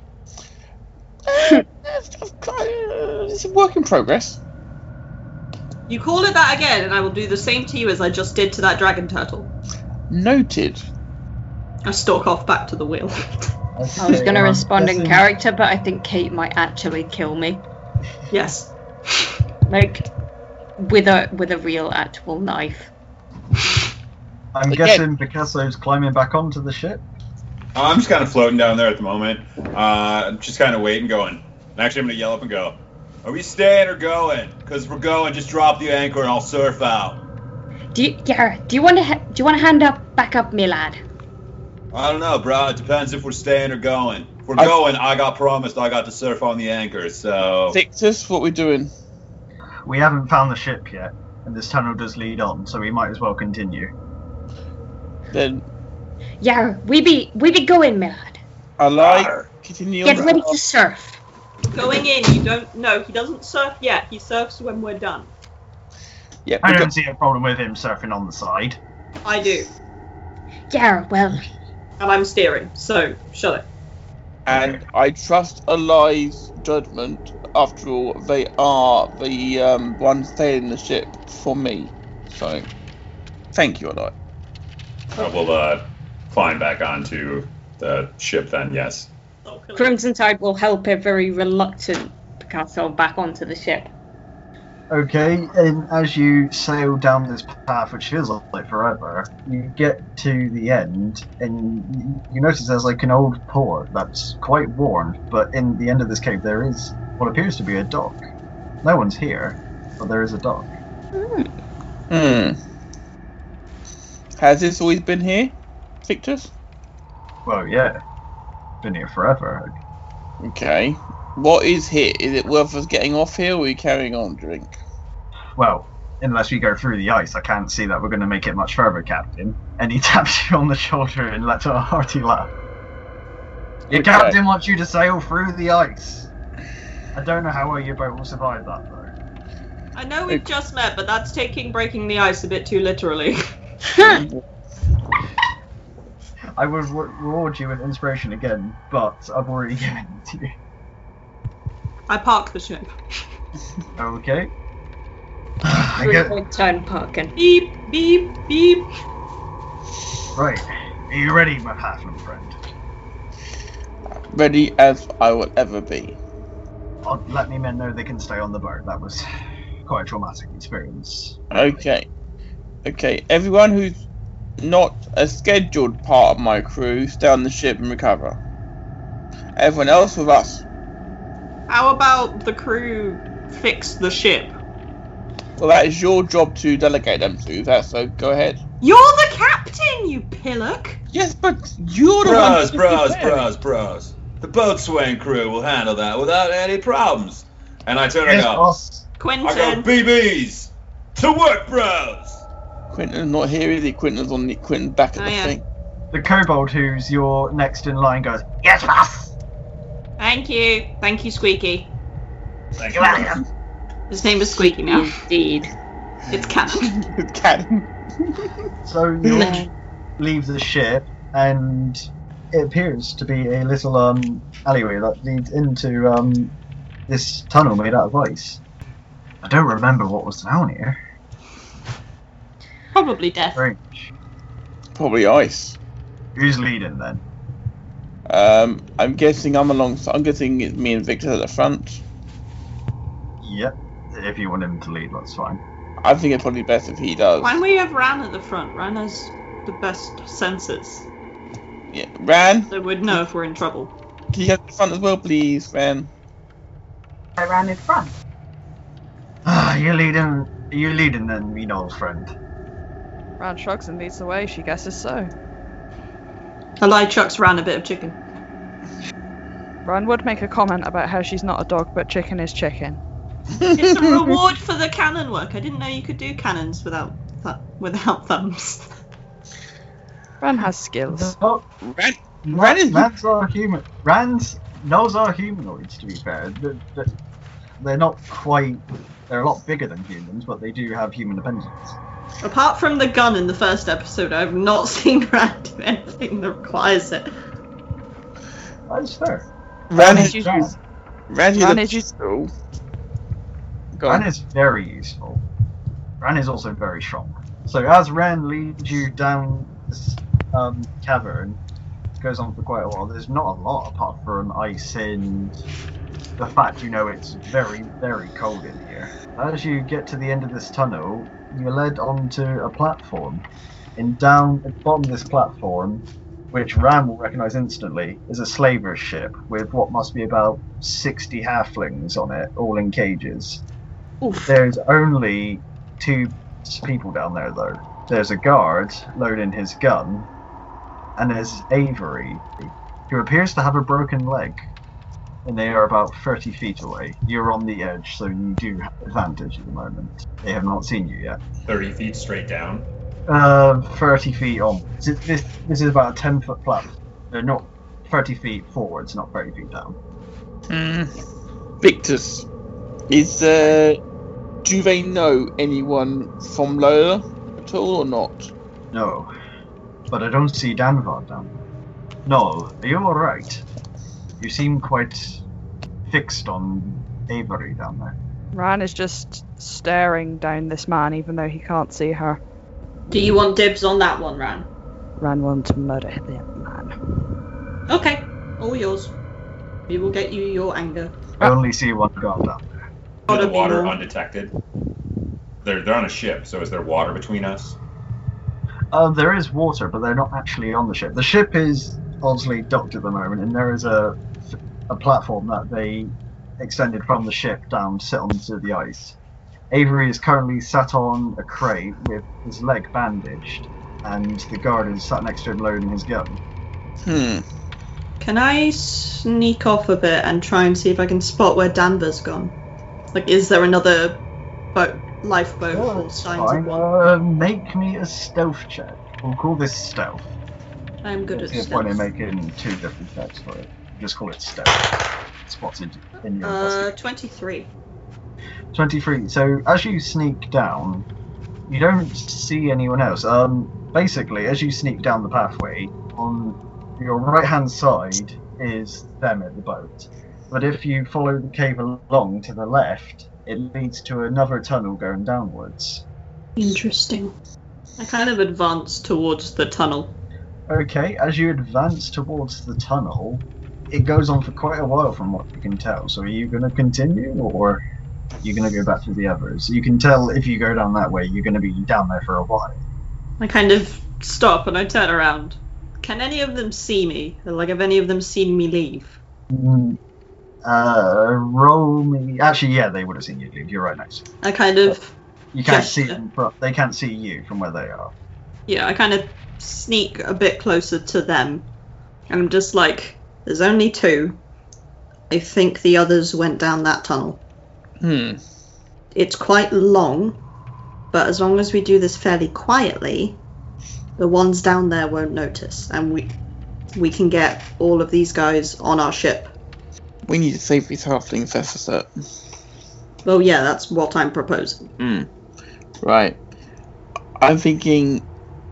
Uh, it's a work in progress. You call it that again, and I will do the same to you as I just did to that dragon turtle. Noted. I stalk off back to the wheel. I was going to respond in character, but I think Kate might actually kill me. Yes. Like, with a with a real actual knife. I'm Again. guessing Picasso's climbing back onto the ship. I'm just kind of floating down there at the moment. Uh, just kind of waiting, going. Actually, I'm going to yell up and go, "Are we staying or going? Because we're going, just drop the anchor and I'll surf out." Do you, yeah, do you want to ha- do you want to hand up back up, me lad? I don't know, bro. It depends if we're staying or going. If we're I- going, I got promised I got to surf on the anchor, so... Victus, what we doing? We haven't found the ship yet, and this tunnel does lead on, so we might as well continue. Then Yeah, we be we be going, me lad. I like continue Get on. ready to surf. Going in, you don't... No, he doesn't surf yet. He surfs when we're done. Yeah, I we don't got- see a problem with him surfing on the side. I do. Yeah, well, And I'm steering, so shut it. and I trust Eli's judgment. After all, they are the um, ones staying the ship for me. So, thank you, Eli. I will uh, climb back onto the ship then, yes. Oh, hello. Crimson Tide will help a very reluctant Picasso back onto the ship. Okay, and as you sail down this path, which feels like forever, you get to the end, and you notice there's like an old port that's quite worn, but in the end of this cave there is what appears to be a dock. No one's here, but there is a dock. Hmm. Has this always been here, Victus? Well, yeah, been here forever. Okay. What is here? Is it worth us getting off here, or are we carrying on, drink? Well, unless we go through the ice, I can't see that we're going to make it much further, Captain. And he taps you on the shoulder and lets out a hearty laugh. Your Okay. captain wants you to sail through the ice. I don't know how well your boat will survive that, though. I know we've just met, but that's taking breaking the ice a bit too literally. I would re- reward you with inspiration again, but I've already given it to you. I park the ship. Okay. I get, Good turn, Parkin. Beep, beep, beep. right. Are you ready, my halfling friend? Ready as I will ever be. Oh, let me men know they can stay on the boat. That was quite a traumatic experience. Okay. Okay, everyone who's not a scheduled part of my crew, stay on the ship and recover. Everyone else with us. How about the crew fix the ship? Well, that is your job to delegate them to that, so go ahead. You're the captain, you pillock! Yes, but you're the one. Bros, who's bros, preparing. bros, bros. The boatswain crew will handle that without any problems. And I turn Yes, and go, boss. I go, Quentin, B Bs! To work, bros! Quentin's not here, is he? Quentin's on the Quentin's back at Oh, the yeah. thing. The kobold who's your next in line goes, yes, boss! thank you. Thank you, Squeaky. Thank You're welcome. His name is Squeaky now. Indeed. It's canon. Cat. So you leave the ship, and it appears to be a little um, alleyway that leads into um, this tunnel made out of ice. I don't remember what was down here. Probably death. Strange. Probably ice. Who's leading then? Um, I'm guessing I'm alongside. I'm guessing it's me and Victor at the front. Yep. If you want him to lead, that's fine. I think it's probably best if he does. Why don't we have Ran at the front? Ran has the best senses. Yeah, Ran, So we'd know if we're in trouble. can you get the front as well, please, Ran? I ran in front. Ah, you're leading. You're leading then, me old friend. Ran shrugs and leads the way. She guesses so. Eli chucks Ran a bit of chicken. Ran would make a comment about how she's not a dog, but chicken is chicken. It's a reward for the cannon work. I didn't know you could do cannons without th- without thumbs. Ran has skills. Oh, Ran, Ran Ran is Rans are human. Rans, those are humanoids. To be fair, they're, they're not quite. They're a lot bigger than humans, but they do have human appendage. Apart from the gun in the first episode, I've not seen Ran do anything that requires it. That's fair. Ran Ran is is, Ran, Ran is Ran a is pistol. Go Ran on. is very useful. Ran is also very strong. So as Ran leads you down this um, cavern, it goes on for quite a while. There's not a lot apart from ice and the fact you know it's very, very cold in here. As you get to the end of this tunnel, you're led onto a platform. And down at the bottom of this platform, which Ran will recognise instantly, is a slaver ship with what must be about sixty halflings on it, all in cages. Oof. There's only two people down there, though. There's a guard loading his gun, and there's Avery, who appears to have a broken leg. And they are about thirty feet away. You're on the edge, so you do have advantage at the moment. They have not seen you yet. thirty feet straight down. Uh, thirty feet on. This, this, this is about a ten foot platform. They're not thirty feet forwards, not thirty feet down. Mm. Victus, is uh, do they know anyone from Lola at all or not? No. But I don't see Danvar down there. No, are you alright? You seem quite fixed on Avery down there. Ran is just staring down this man, even though he can't see her. Do you want dibs on that one, Ran? Ran wants to murder the man. Okay, all yours. We will get you your anger. I only see one guard down there. In Gotta the be water more. undetected. They're they're on a ship, so is there water between us? Uh, there is water, but they're not actually on the ship. The ship is oddly docked at the moment, and there is a, a platform that they extended from the ship down to sit onto the ice. Avery is currently sat on a crate with his leg bandaged, and the guard is sat next to him loading his gun. Hmm. Can I sneak off a bit and try and see if I can spot where Danvers gone? Like, is there another boat, lifeboat, Oh, or it's signs fine. of one? Uh, make me a stealth check. We'll call this stealth. I'm good at There's no point in stealth. making two different checks for it. Just call it stealth. Spotted in your Uh, investigation. twenty-three. twenty-three. So as you sneak down, you don't see anyone else. Um, basically, as you sneak down the pathway, on your right-hand side is them at the boat. But if you follow the cave along to the left, it leads to another tunnel going downwards. Interesting. I kind of advance towards the tunnel. Okay, as you advance towards the tunnel, it goes on for quite a while from what you can tell. So are you going to continue, or are you going to go back to the others? You can tell if you go down that way, you're going to be down there for a while. I kind of stop and I turn around. Can any of them see me? Like, have any of them seen me leave? Mm, uh, roll me. Actually, yeah, they would have seen you leave. You're right next. to them. I kind of, You can't Gesture. see them, but they can't see you from where they are. yeah, I kind of sneak a bit closer to them. And I'm just like, there's only two. I think the others went down that tunnel. Hmm. It's quite long, but as long as we do this fairly quietly, the ones down there won't notice, and we we can get all of these guys on our ship. We need to save these halflings, that's for certain. Well, yeah, that's what I'm proposing. Hmm. Right. I'm thinking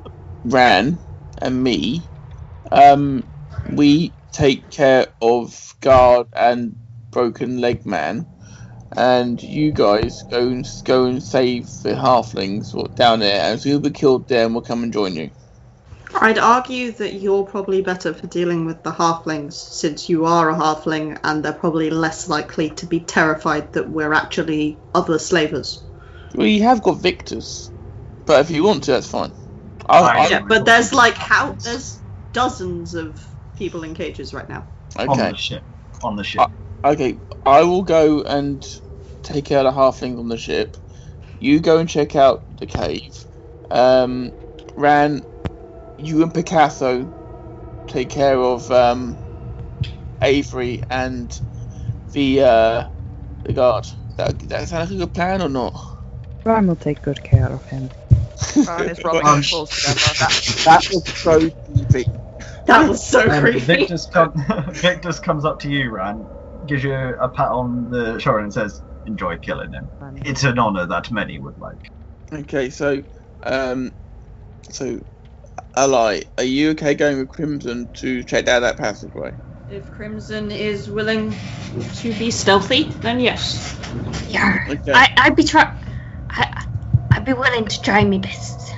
Ran and me, um, we take care of Guard and Broken Leg Man, and you guys go and go and save the halflings down there, and so you'll be killed there and we'll come and join you. I'd argue that you're probably better for dealing with the halflings, since you are a halfling, and they're probably less likely to be terrified that we're actually other slavers. We have got victors, but if you want to, that's fine. I'll, Fine. I'll, Yeah, but there's like how there's dozens of people in cages right now. On okay. the ship. On the ship. Uh, Okay, I will go and take care of the halflings on the ship. You go and check out the cave. Um, Ran, you and Picasso take care of um, Avery and the uh, the guard. That that sound like a good plan or not? Ran will take good care of him. Ran is rubbing his balls together. That, that was so creepy. That was so And creepy. Victus, come, Victus comes up to you, Ran, gives you a pat on the shoulder and says, "Enjoy killing him. It's an honour that many would like." Okay, so, um, so, Ally, are you okay going with Crimson to check down that passageway? If Crimson is willing to be stealthy, then yes. Yeah. Okay. I, I'd be try. I, I'd be willing to try my best.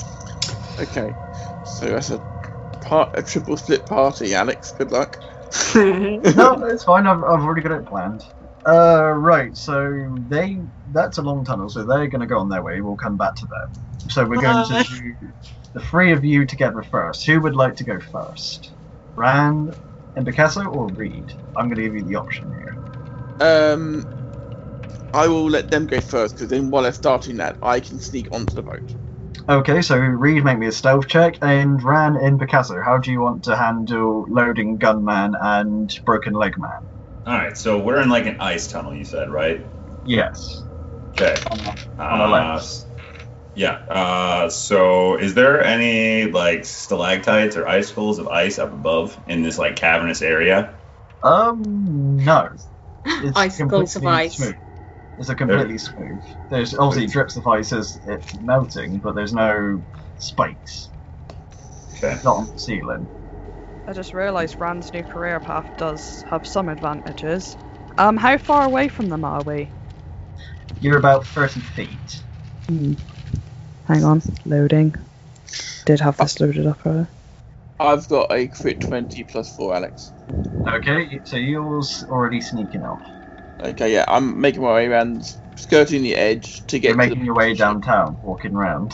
Okay, so that's a part, a triple split party, Alex. Good luck. No, it's fine. I've, I've already got it planned. Uh, right. So they that's a long tunnel, so they're going to go on their way. We'll come back to them. So we're going Bye. to do the three of you together first. Who would like to go first? Ran and Picasso or Reed? I'm going to give you the option here. Um, I will let them go first because then while they're starting that, I can sneak onto the boat. Okay, so Reed, make me a stealth check, and Ran and Picasso, how do you want to handle loading Gunman and Broken Leg Man? All right, so we're in like an ice tunnel, you said, right? Yes. Okay. On the, Uh, on the left. Yeah. Uh, so, is there any like stalactites or icicles of ice up above in this like cavernous area? Um, no. It's Icicles of completely ice. Smooth. It's a completely smooth. There's obviously drips of ice as it's melting, but there's no spikes. Okay. Not on the ceiling. I just realised Ran's new career path does have some advantages. Um, how far away from them are we? You're about thirty feet. Hmm. Hang on, loading. Did have this loaded up earlier. I've got a crit twenty plus four, Alex. Okay, so yours already sneaking off. Okay, yeah, I'm making my way around, skirting the edge to get You're to making the your way downtown, walking round.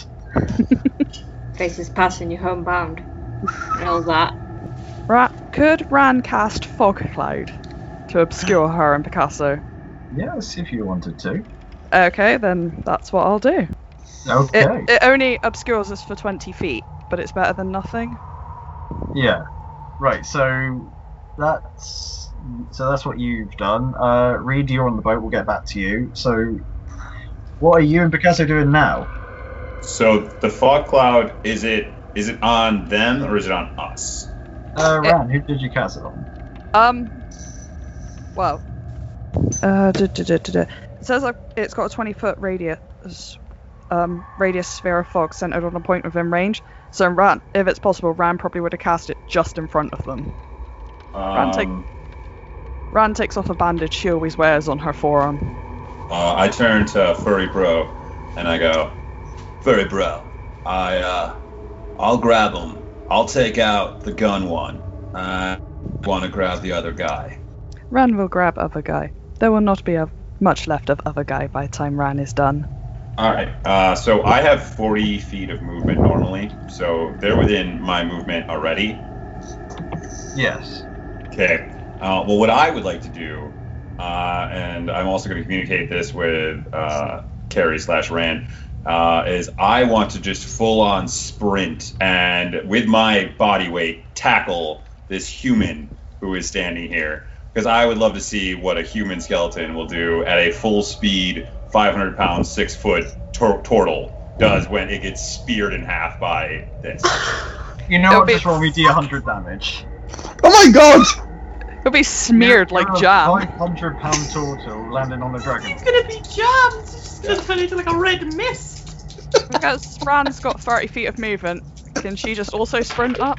Faces passing you homebound. And all that. Ra- could Ran cast Fog Cloud to obscure her and Picasso? Yes, if you wanted to. Okay, then that's what I'll do. Okay. It, it only obscures us for twenty feet, but it's better than nothing. Yeah. Right, so that's so that's what you've done. Uh Reed, you're on the boat, we'll get back to you. So what are you and Picasso doing now? So the fog cloud, is it is it on them or is it on us? Uh Ran, who did you cast it on? Um, well, uh, duh, duh, duh, duh, duh. It says like it's got a twenty foot radius, um, radius sphere of fog centered on a point within range. So Ran, if it's possible, Ran probably would have cast it just in front of them. Ran, take, Um, Ran takes off a bandage she always wears on her forearm. uh, I turn to Furry Bro and I go, Furry Bro, I uh, I'll grab him. I'll take out the gun one. I want to grab the other guy. Ran will grab other guy. There will not be a, much left of other guy by the time Ran is done. All right. Uh, so I have forty feet of movement normally, so they're within my movement already. Yes. Okay. Uh, well, what I would like to do, uh, and I'm also going to communicate this with uh, Carrie slash Rand, uh, is I want to just full on sprint and with my body weight tackle this human who is standing here, because I would love to see what a human skeleton will do at a full speed, five hundred pound, six foot tor- turtle does when it gets speared in half by this. You know It'll what? be- Just roll me D one hundred damage. Oh my god! He'll be smeared like jam. five hundred pound turtle landing on a dragon. It's gonna be jammed. It's just gonna turn into like a red mist. Because Ran's got thirty feet of movement, can she just also sprint up?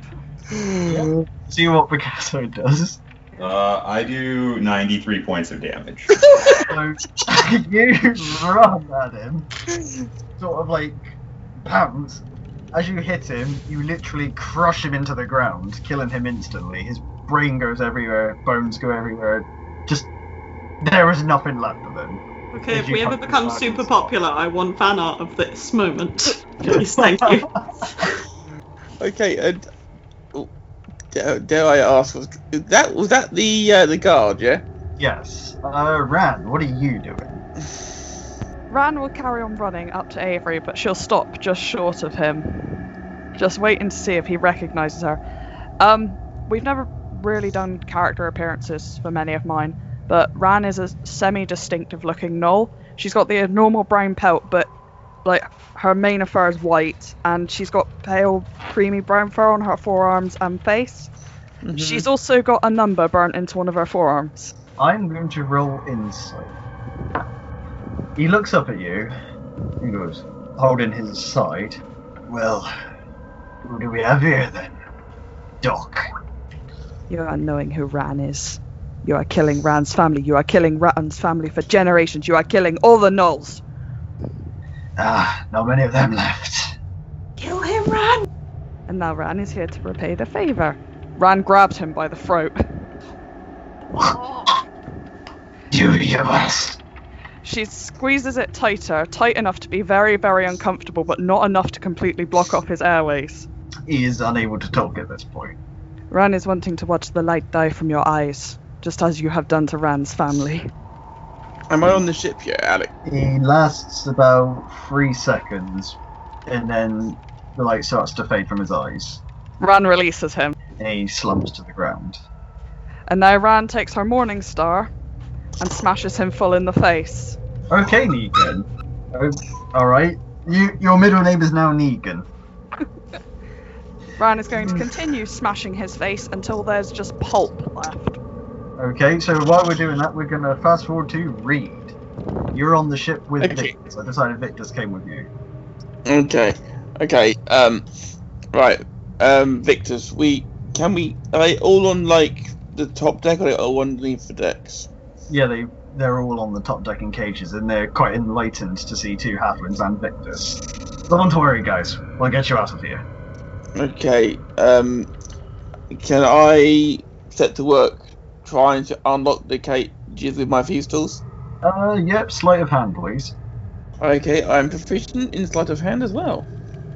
See what Picasso does. Uh, I do ninety-three points of damage. So you run at him, sort of like pounce. As you hit him, you literally crush him into the ground, killing him instantly. His brain goes everywhere, bones go everywhere. Just there is nothing left of him. Okay, Did if you we ever punch his become back super and popular, I want fan art of this moment. Please, thank you. Okay, and oh, dare, dare I ask, was that was that the uh, the guard? Yeah. Yes. Uh, Ran, what are you doing? Ran will carry on running up to Avery, but she'll stop just short of him. Just waiting to see if he recognises her. Um, we've never really done character appearances for many of mine, but Ran is a semi-distinctive looking gnoll. She's got the normal brown pelt, but like her mane of fur is white, and she's got pale, creamy brown fur on her forearms and face. Mm-hmm. She's also got a number burnt into one of her forearms. I'm going to roll insight. He looks up at you and goes, holding his side. Well, who do we have here then? Doc. You are knowing who Ran is. You are killing Ran's family. You are killing Ran's family for generations. You are killing all the gnolls. Ah, not many of them left. Kill him, Ran! And now Ran is here to repay the favour. Ran grabbed him by the throat. Do your best. She squeezes it tighter, tight enough to be very, very uncomfortable, but not enough to completely block off his airways. He is unable to talk at this point. Ran is wanting to watch the light die from your eyes, just as you have done to Ran's family. Am I on the ship yet, Alex? He lasts about three seconds, and then the light starts to fade from his eyes. Ran releases him. And he slumps to the ground. And now Ran takes her Morning Star and smashes him full in the face. Okay, Negan. Oh, alright. You, your middle name is now Negan. Ran is going to continue smashing his face until there's just pulp left. Okay, so while we're doing that, we're going to fast forward to Reed. You're on the ship with Okay. Victus. I decided Victus came with you. Okay. Okay. Um. Right. Um. Victus, we can we are they all on like the top deck, or are they all underneath the decks? Yeah, they, they're all on the top deck in cages, and they're quite enlightened to see two halflings and Victus. Don't worry, guys. We'll get you out of here. Okay. Um. Can I set to work trying to unlock the cages with my thieves tools? Uh, yep, sleight of hand, please. Okay, I'm proficient in sleight of hand as well.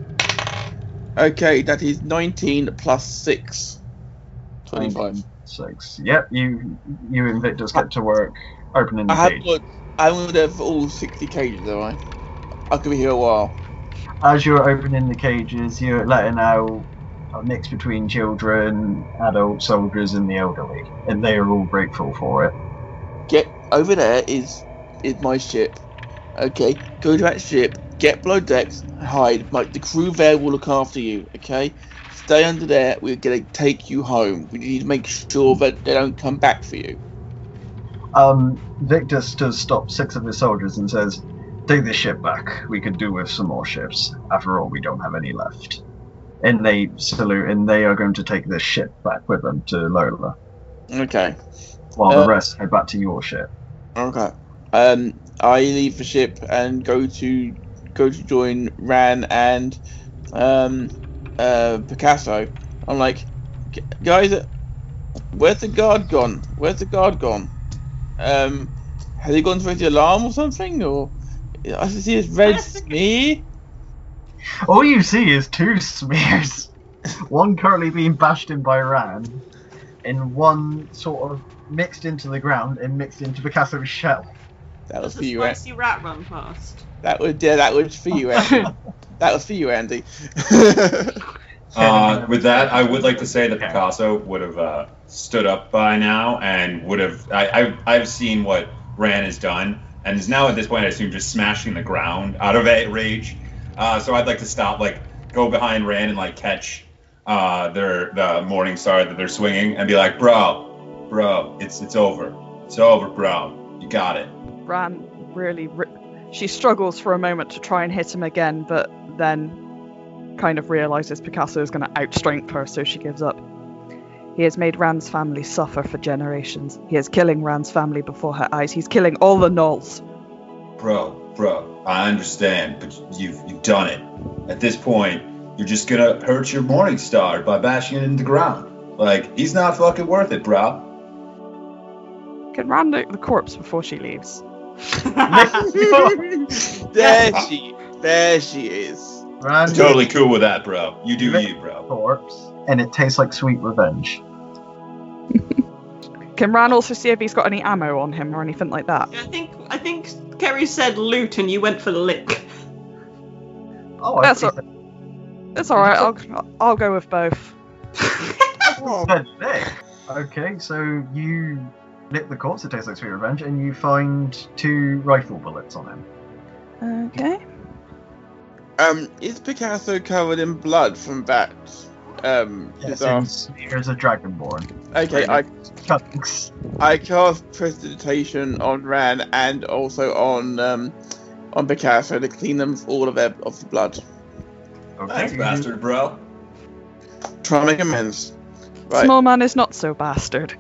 Okay, that is nineteen plus six. twenty-five. Six. Yep, you you and Victus get to work opening the I cage. haven't got, I haven't got all sixty cages, have I? I could be here a while. As you're opening the cages, you're letting out a mix between children, adult soldiers, and the elderly, and they are all grateful for it. Get over there is is my ship. Okay, go to that ship, get below decks, hide. Like the crew there will look after you. Okay, stay under there. We're gonna take you home. We need to make sure that they don't come back for you. Um, Victus does stop six of his soldiers and says, "Take this ship back. We could do with some more ships. After all, we don't have any left." And they salute, and they are going to take this ship back with them to Lola, Okay. while Uh, the rest head back to your ship. Okay. Um, I leave the ship and go to go to join Ran and um uh Picasso. I'm like, "G- guys, uh, where's the guard gone? Where's the guard gone? Um, has he gone to raise the alarm or something? Or I see this red smear. All you see is two smears. One currently being bashed in by Ran, and one sort of mixed into the ground and mixed into Picasso's shell. That was Does for a you, Andy. spicy rat run past? That was yeah, that was for you, Andy. That was for you, Andy. Uh, with that, I would like to say that Picasso would have uh, stood up by now and would have. I, I've, I've seen what Ran has done and is now at this point, I assume, just smashing the ground out of a rage. Uh, so I'd like to stop, like, go behind Ran and like catch uh, their the Morning Star that they're swinging and be like, bro, bro, it's it's over, it's over, bro, you got it. Ran really. Ri- she struggles for a moment to try and hit him again, but then kind of realizes Picasso is going to outstrength her, so she gives up. He has made Ran's family suffer for generations. He is killing Ran's family before her eyes. He's killing all the gnolls. Bro, bro, I understand, but you've you've done it. At this point, you're just gonna hurt your Morning Star by bashing it into the ground. Like, he's not fucking worth it, bro. Can Ran loot the corpse before she leaves? There she, there she is. Ran Totally cool with that, bro. You do you, bro. corpse, and it tastes like sweet revenge. Can Ran also see if he's got any ammo on him or anything like that? I think I think Kerry said loot and you went for the lick. Oh, I That's thought a- It's alright, I'll, I'll go with both. you said lick. Okay, so you lick the corpse, it tastes like sweet revenge, and you find two rifle bullets on him. Okay. Um, is Picasso covered in blood from that? Um, Yes, disaster? and here's a dragonborn. Okay, I Chunks. I cast prestidigitation on Ran and also on um on Picasso to clean them of all of their of the blood. Okay. Thanks, bastard, bro. Try and make amends. Right, Small man is not so bastard.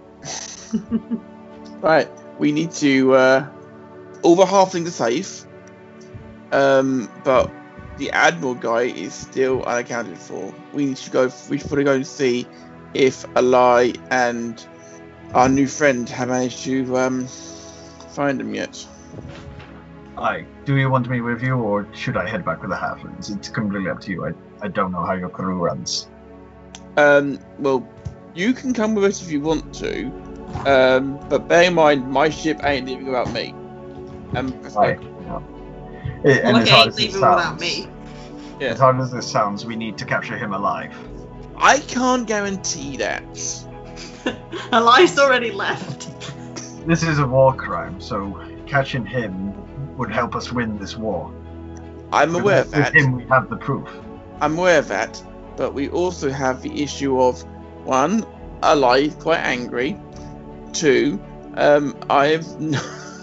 right. We need to. Uh, all the halflings are safe. Um, but the admiral guy is still unaccounted for. We need to go. We should probably go and see if Alai and our new friend have managed to um find him yet. Aye. Do you want me with you, or should I head back with the halflings? It's completely up to you. I, I don't know how your crew runs. Um, well, you can come with us if you want to, um, but bear in mind, my ship ain't leaving without me. Um, Aye. Yeah. It, and Well, as he hard ain't as it leaving without sounds, me. Yeah. as hard as this sounds, we need to capture him alive. I can't guarantee that. Eli's already left. This is a war crime, so catching him would help us win this war. I'm aware of With that. him, we have the proof. I'm aware of that, but we also have the issue of one, Eli is quite angry. Two, um, I've n-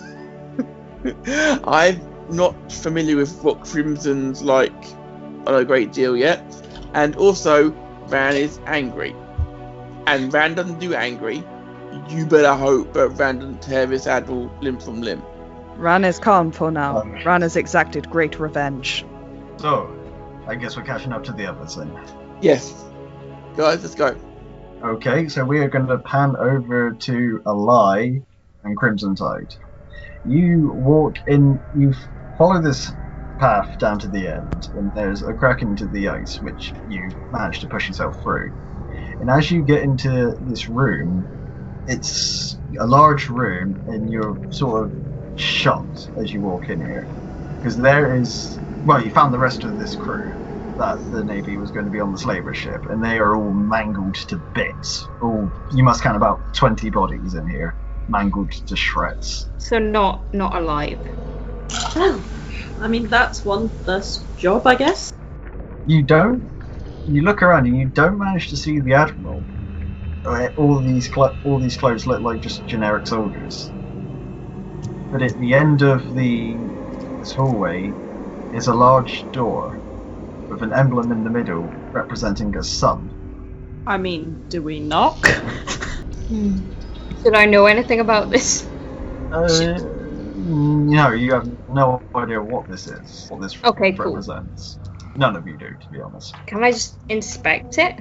I'm not familiar with what Crimson's like on a great deal yet, and also Van is angry, and Van doesn't do angry. You better hope that Van doesn't tear this admiral limb from limb. Ran is calm for now. Um, Ran has exacted great revenge. So, I guess we're catching up to the others then. Yes, guys, let's go. Okay, so we are going to pan over to Alai and Crimson Tide. You walk in, you follow this path down to the end, and there's a crack into the ice, which you manage to push yourself through. And as you get into this room, it's a large room, and you're sort of shocked as you walk in here. Because there is, well, you found the rest of this crew that the Navy was going to be on the slaver ship, and they are all mangled to bits. All, you must count about twenty bodies in here, mangled to shreds. So not not alive. Oh, I mean, that's one less job, I guess. You don't, you look around and you don't manage to see the Admiral. Uh, All these cl- all these clothes look like just generic soldiers. But at the end of the this hallway is a large door with an emblem in the middle representing a sun. I mean, do we knock? Hmm. Should I know anything about this? Uh, no, you have no idea what this is, what this Okay, cool. represents. None of you do, to be honest. Can I just inspect it?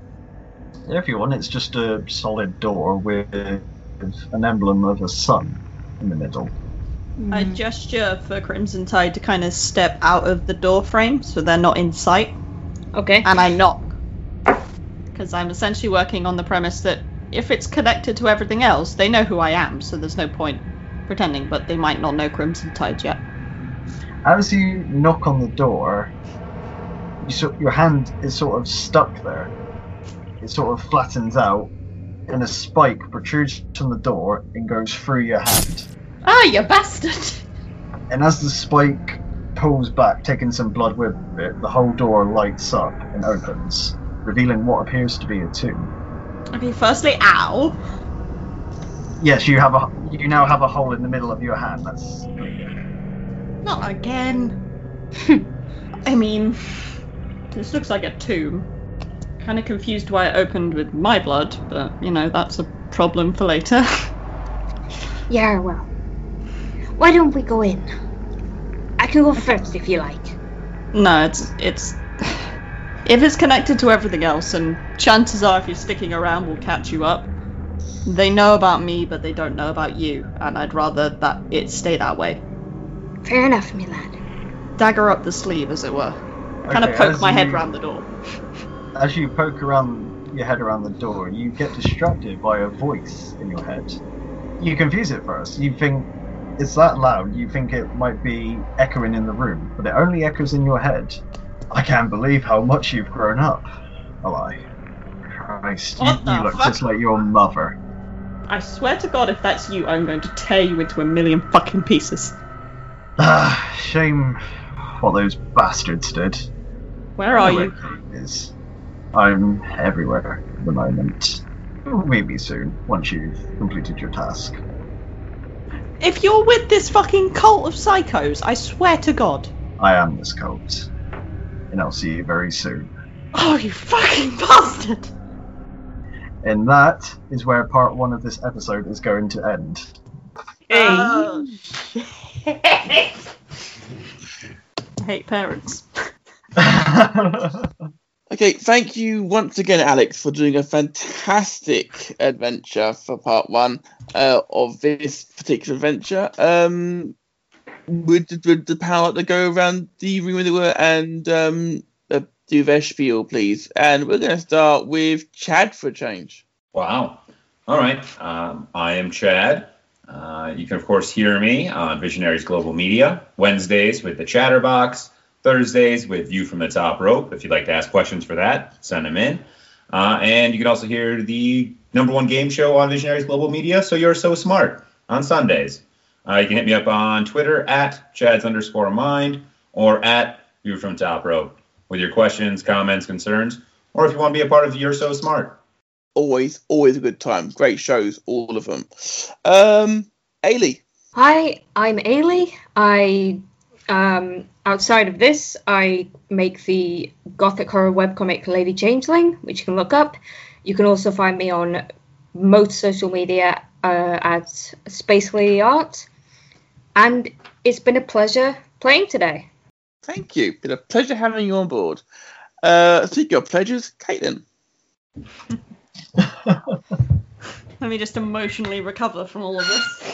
If you want, it's just a solid door with an emblem of a sun in the middle. I gesture for Crimson Tide to kind of step out of the door frame so they're not in sight, Okay. and I knock. Because I'm essentially working on the premise that if it's connected to everything else, they know who I am, so there's no point pretending, but they might not know Crimson Tide yet. As you knock on the door, you so, your hand is sort of stuck there. It sort of flattens out, and a spike protrudes from the door and goes through your hand. Ah, you bastard! And as the spike pulls back, taking some blood with it, the whole door lights up and opens, revealing what appears to be a tomb. Okay, firstly, ow. Yes, you have a you now have a hole in the middle of your hand. That's bleeding. Not again. I mean, this looks like a tomb. Kind of confused why it opened with my blood, but, you know, that's a problem for later. Yeah, well. Why don't we go in? I can go first if you like. No, it's it's if it's connected to everything else, and chances are if you're sticking around we'll catch you up. They know about me, but they don't know about you, and I'd rather that it stay that way. Fair enough, me lad. Dagger up the sleeve, as it were. Kind of Okay, poke as my head you- round the door. As you poke around your head around the door, you get distracted by a voice in your head. You confuse it first. You think it's that loud, you think it might be echoing in the room, but it only echoes in your head. I can't believe how much you've grown up, Alai. Christ, you, What the you look fuck? just like your mother. I swear to God, if that's you, I'm going to tear you into a million fucking pieces. Ah, shame what those bastards did. Where are Anyway, you? Is I'm everywhere at the moment. Maybe soon, once you've completed your task. If you're with this fucking cult of psychos, I swear to God. I am this cult, and I'll see you very soon. Oh, you fucking bastard! And that is where part one of this episode is going to end. Oh, shit. I hate parents. Okay, thank you once again, Alex, for doing a fantastic adventure for part one uh, of this particular adventure. Um, would, would the power to go around the room where they were and um, uh, do their spiel, please? And we're going to start with Chad for a change. Wow. All right. Um, I am Chad. Uh, you can, of course, hear me on Visionaries Global Media, Wednesdays with the Chatterbox, Thursdays with View from the Top Rope. If you'd like to ask questions for that, send them in. Uh, and you can also hear the number one game show on Visionaries Global Media, So You're So Smart, on Sundays. Uh, you can hit me up on Twitter at Chad's underscore mind or at View from Top Rope with your questions, comments, concerns, or if you want to be a part of You're So Smart. Always, always a good time. Great shows, all of them. Um, Ailey. Hi, I'm Ailey. I, um, outside of this, I make the gothic horror webcomic Lady Changeling, which you can look up. You can also find me on most social media uh, at Space Lady Art. And it's been a pleasure playing today. Thank you. Been a pleasure having you on board. Uh, speaking of pleasures, Caitlin. Let me just emotionally recover from all of this.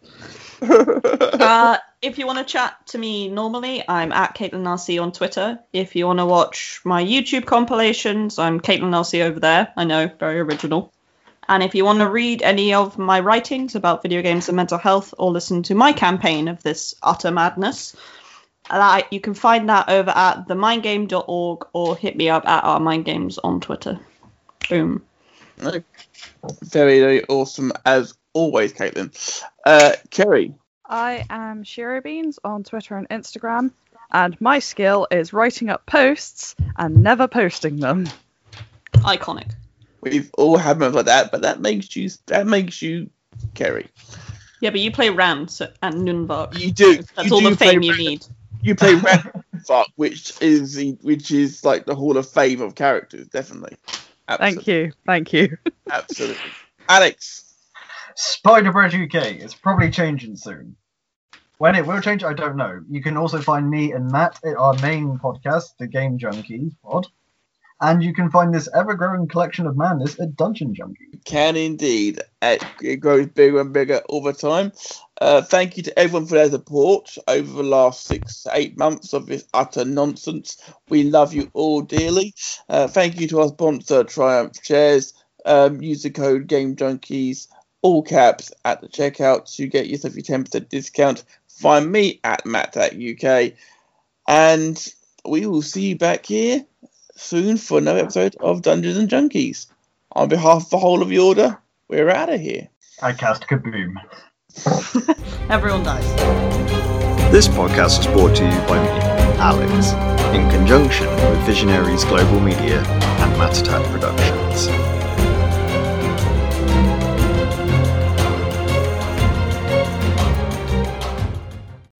uh, if you want to chat to me normally, I'm at Caitlin L C on Twitter. If you want to watch my YouTube compilations, I'm Caitlin L C over there. I know, very original. And if you want to read any of my writings about video games and mental health, or listen to my campaign of this utter madness, uh, you can find that over at the mind game dot org or hit me up at our mind games on Twitter. Boom. Very, very awesome as always, Caitlin. Uh, Kerry. I am Shiro Beans on Twitter and Instagram, and my skill is writing up posts and never posting them. Iconic. We've all had moments like that, but that makes you that makes you Kerry. Yeah, but you play Ram so, and Nunvark. You do. That's you all do the fame play you Ram- need. You play Ram, which is the which is like the Hall of Fame of characters, definitely. Absolutely. Thank you, thank you. Absolutely. Alex. Spider-Bread U K. It's probably changing soon. When it will change, I don't know. You can also find me and Matt at our main podcast, the Game Junkies pod. And you can find this ever-growing collection of madness at Dungeon Junkies. Can indeed. It grows bigger and bigger all the time. Uh, thank you to everyone for their support over the last six to eight months of this utter nonsense. We love you all dearly. Uh, thank you to our sponsor, Triumph Chairs. Um, use the code GameJunkies, all caps, at the checkout to get yourself your ten percent discount. Find me at Matt at U K. And we will see you back here soon for another episode of Dungeons and Junkies. On behalf of the whole of the order, we're out of here. I cast kaboom. Everyone dies. This podcast was brought to you by me, Alex, in conjunction with Visionaries Global Media and Matatat Productions.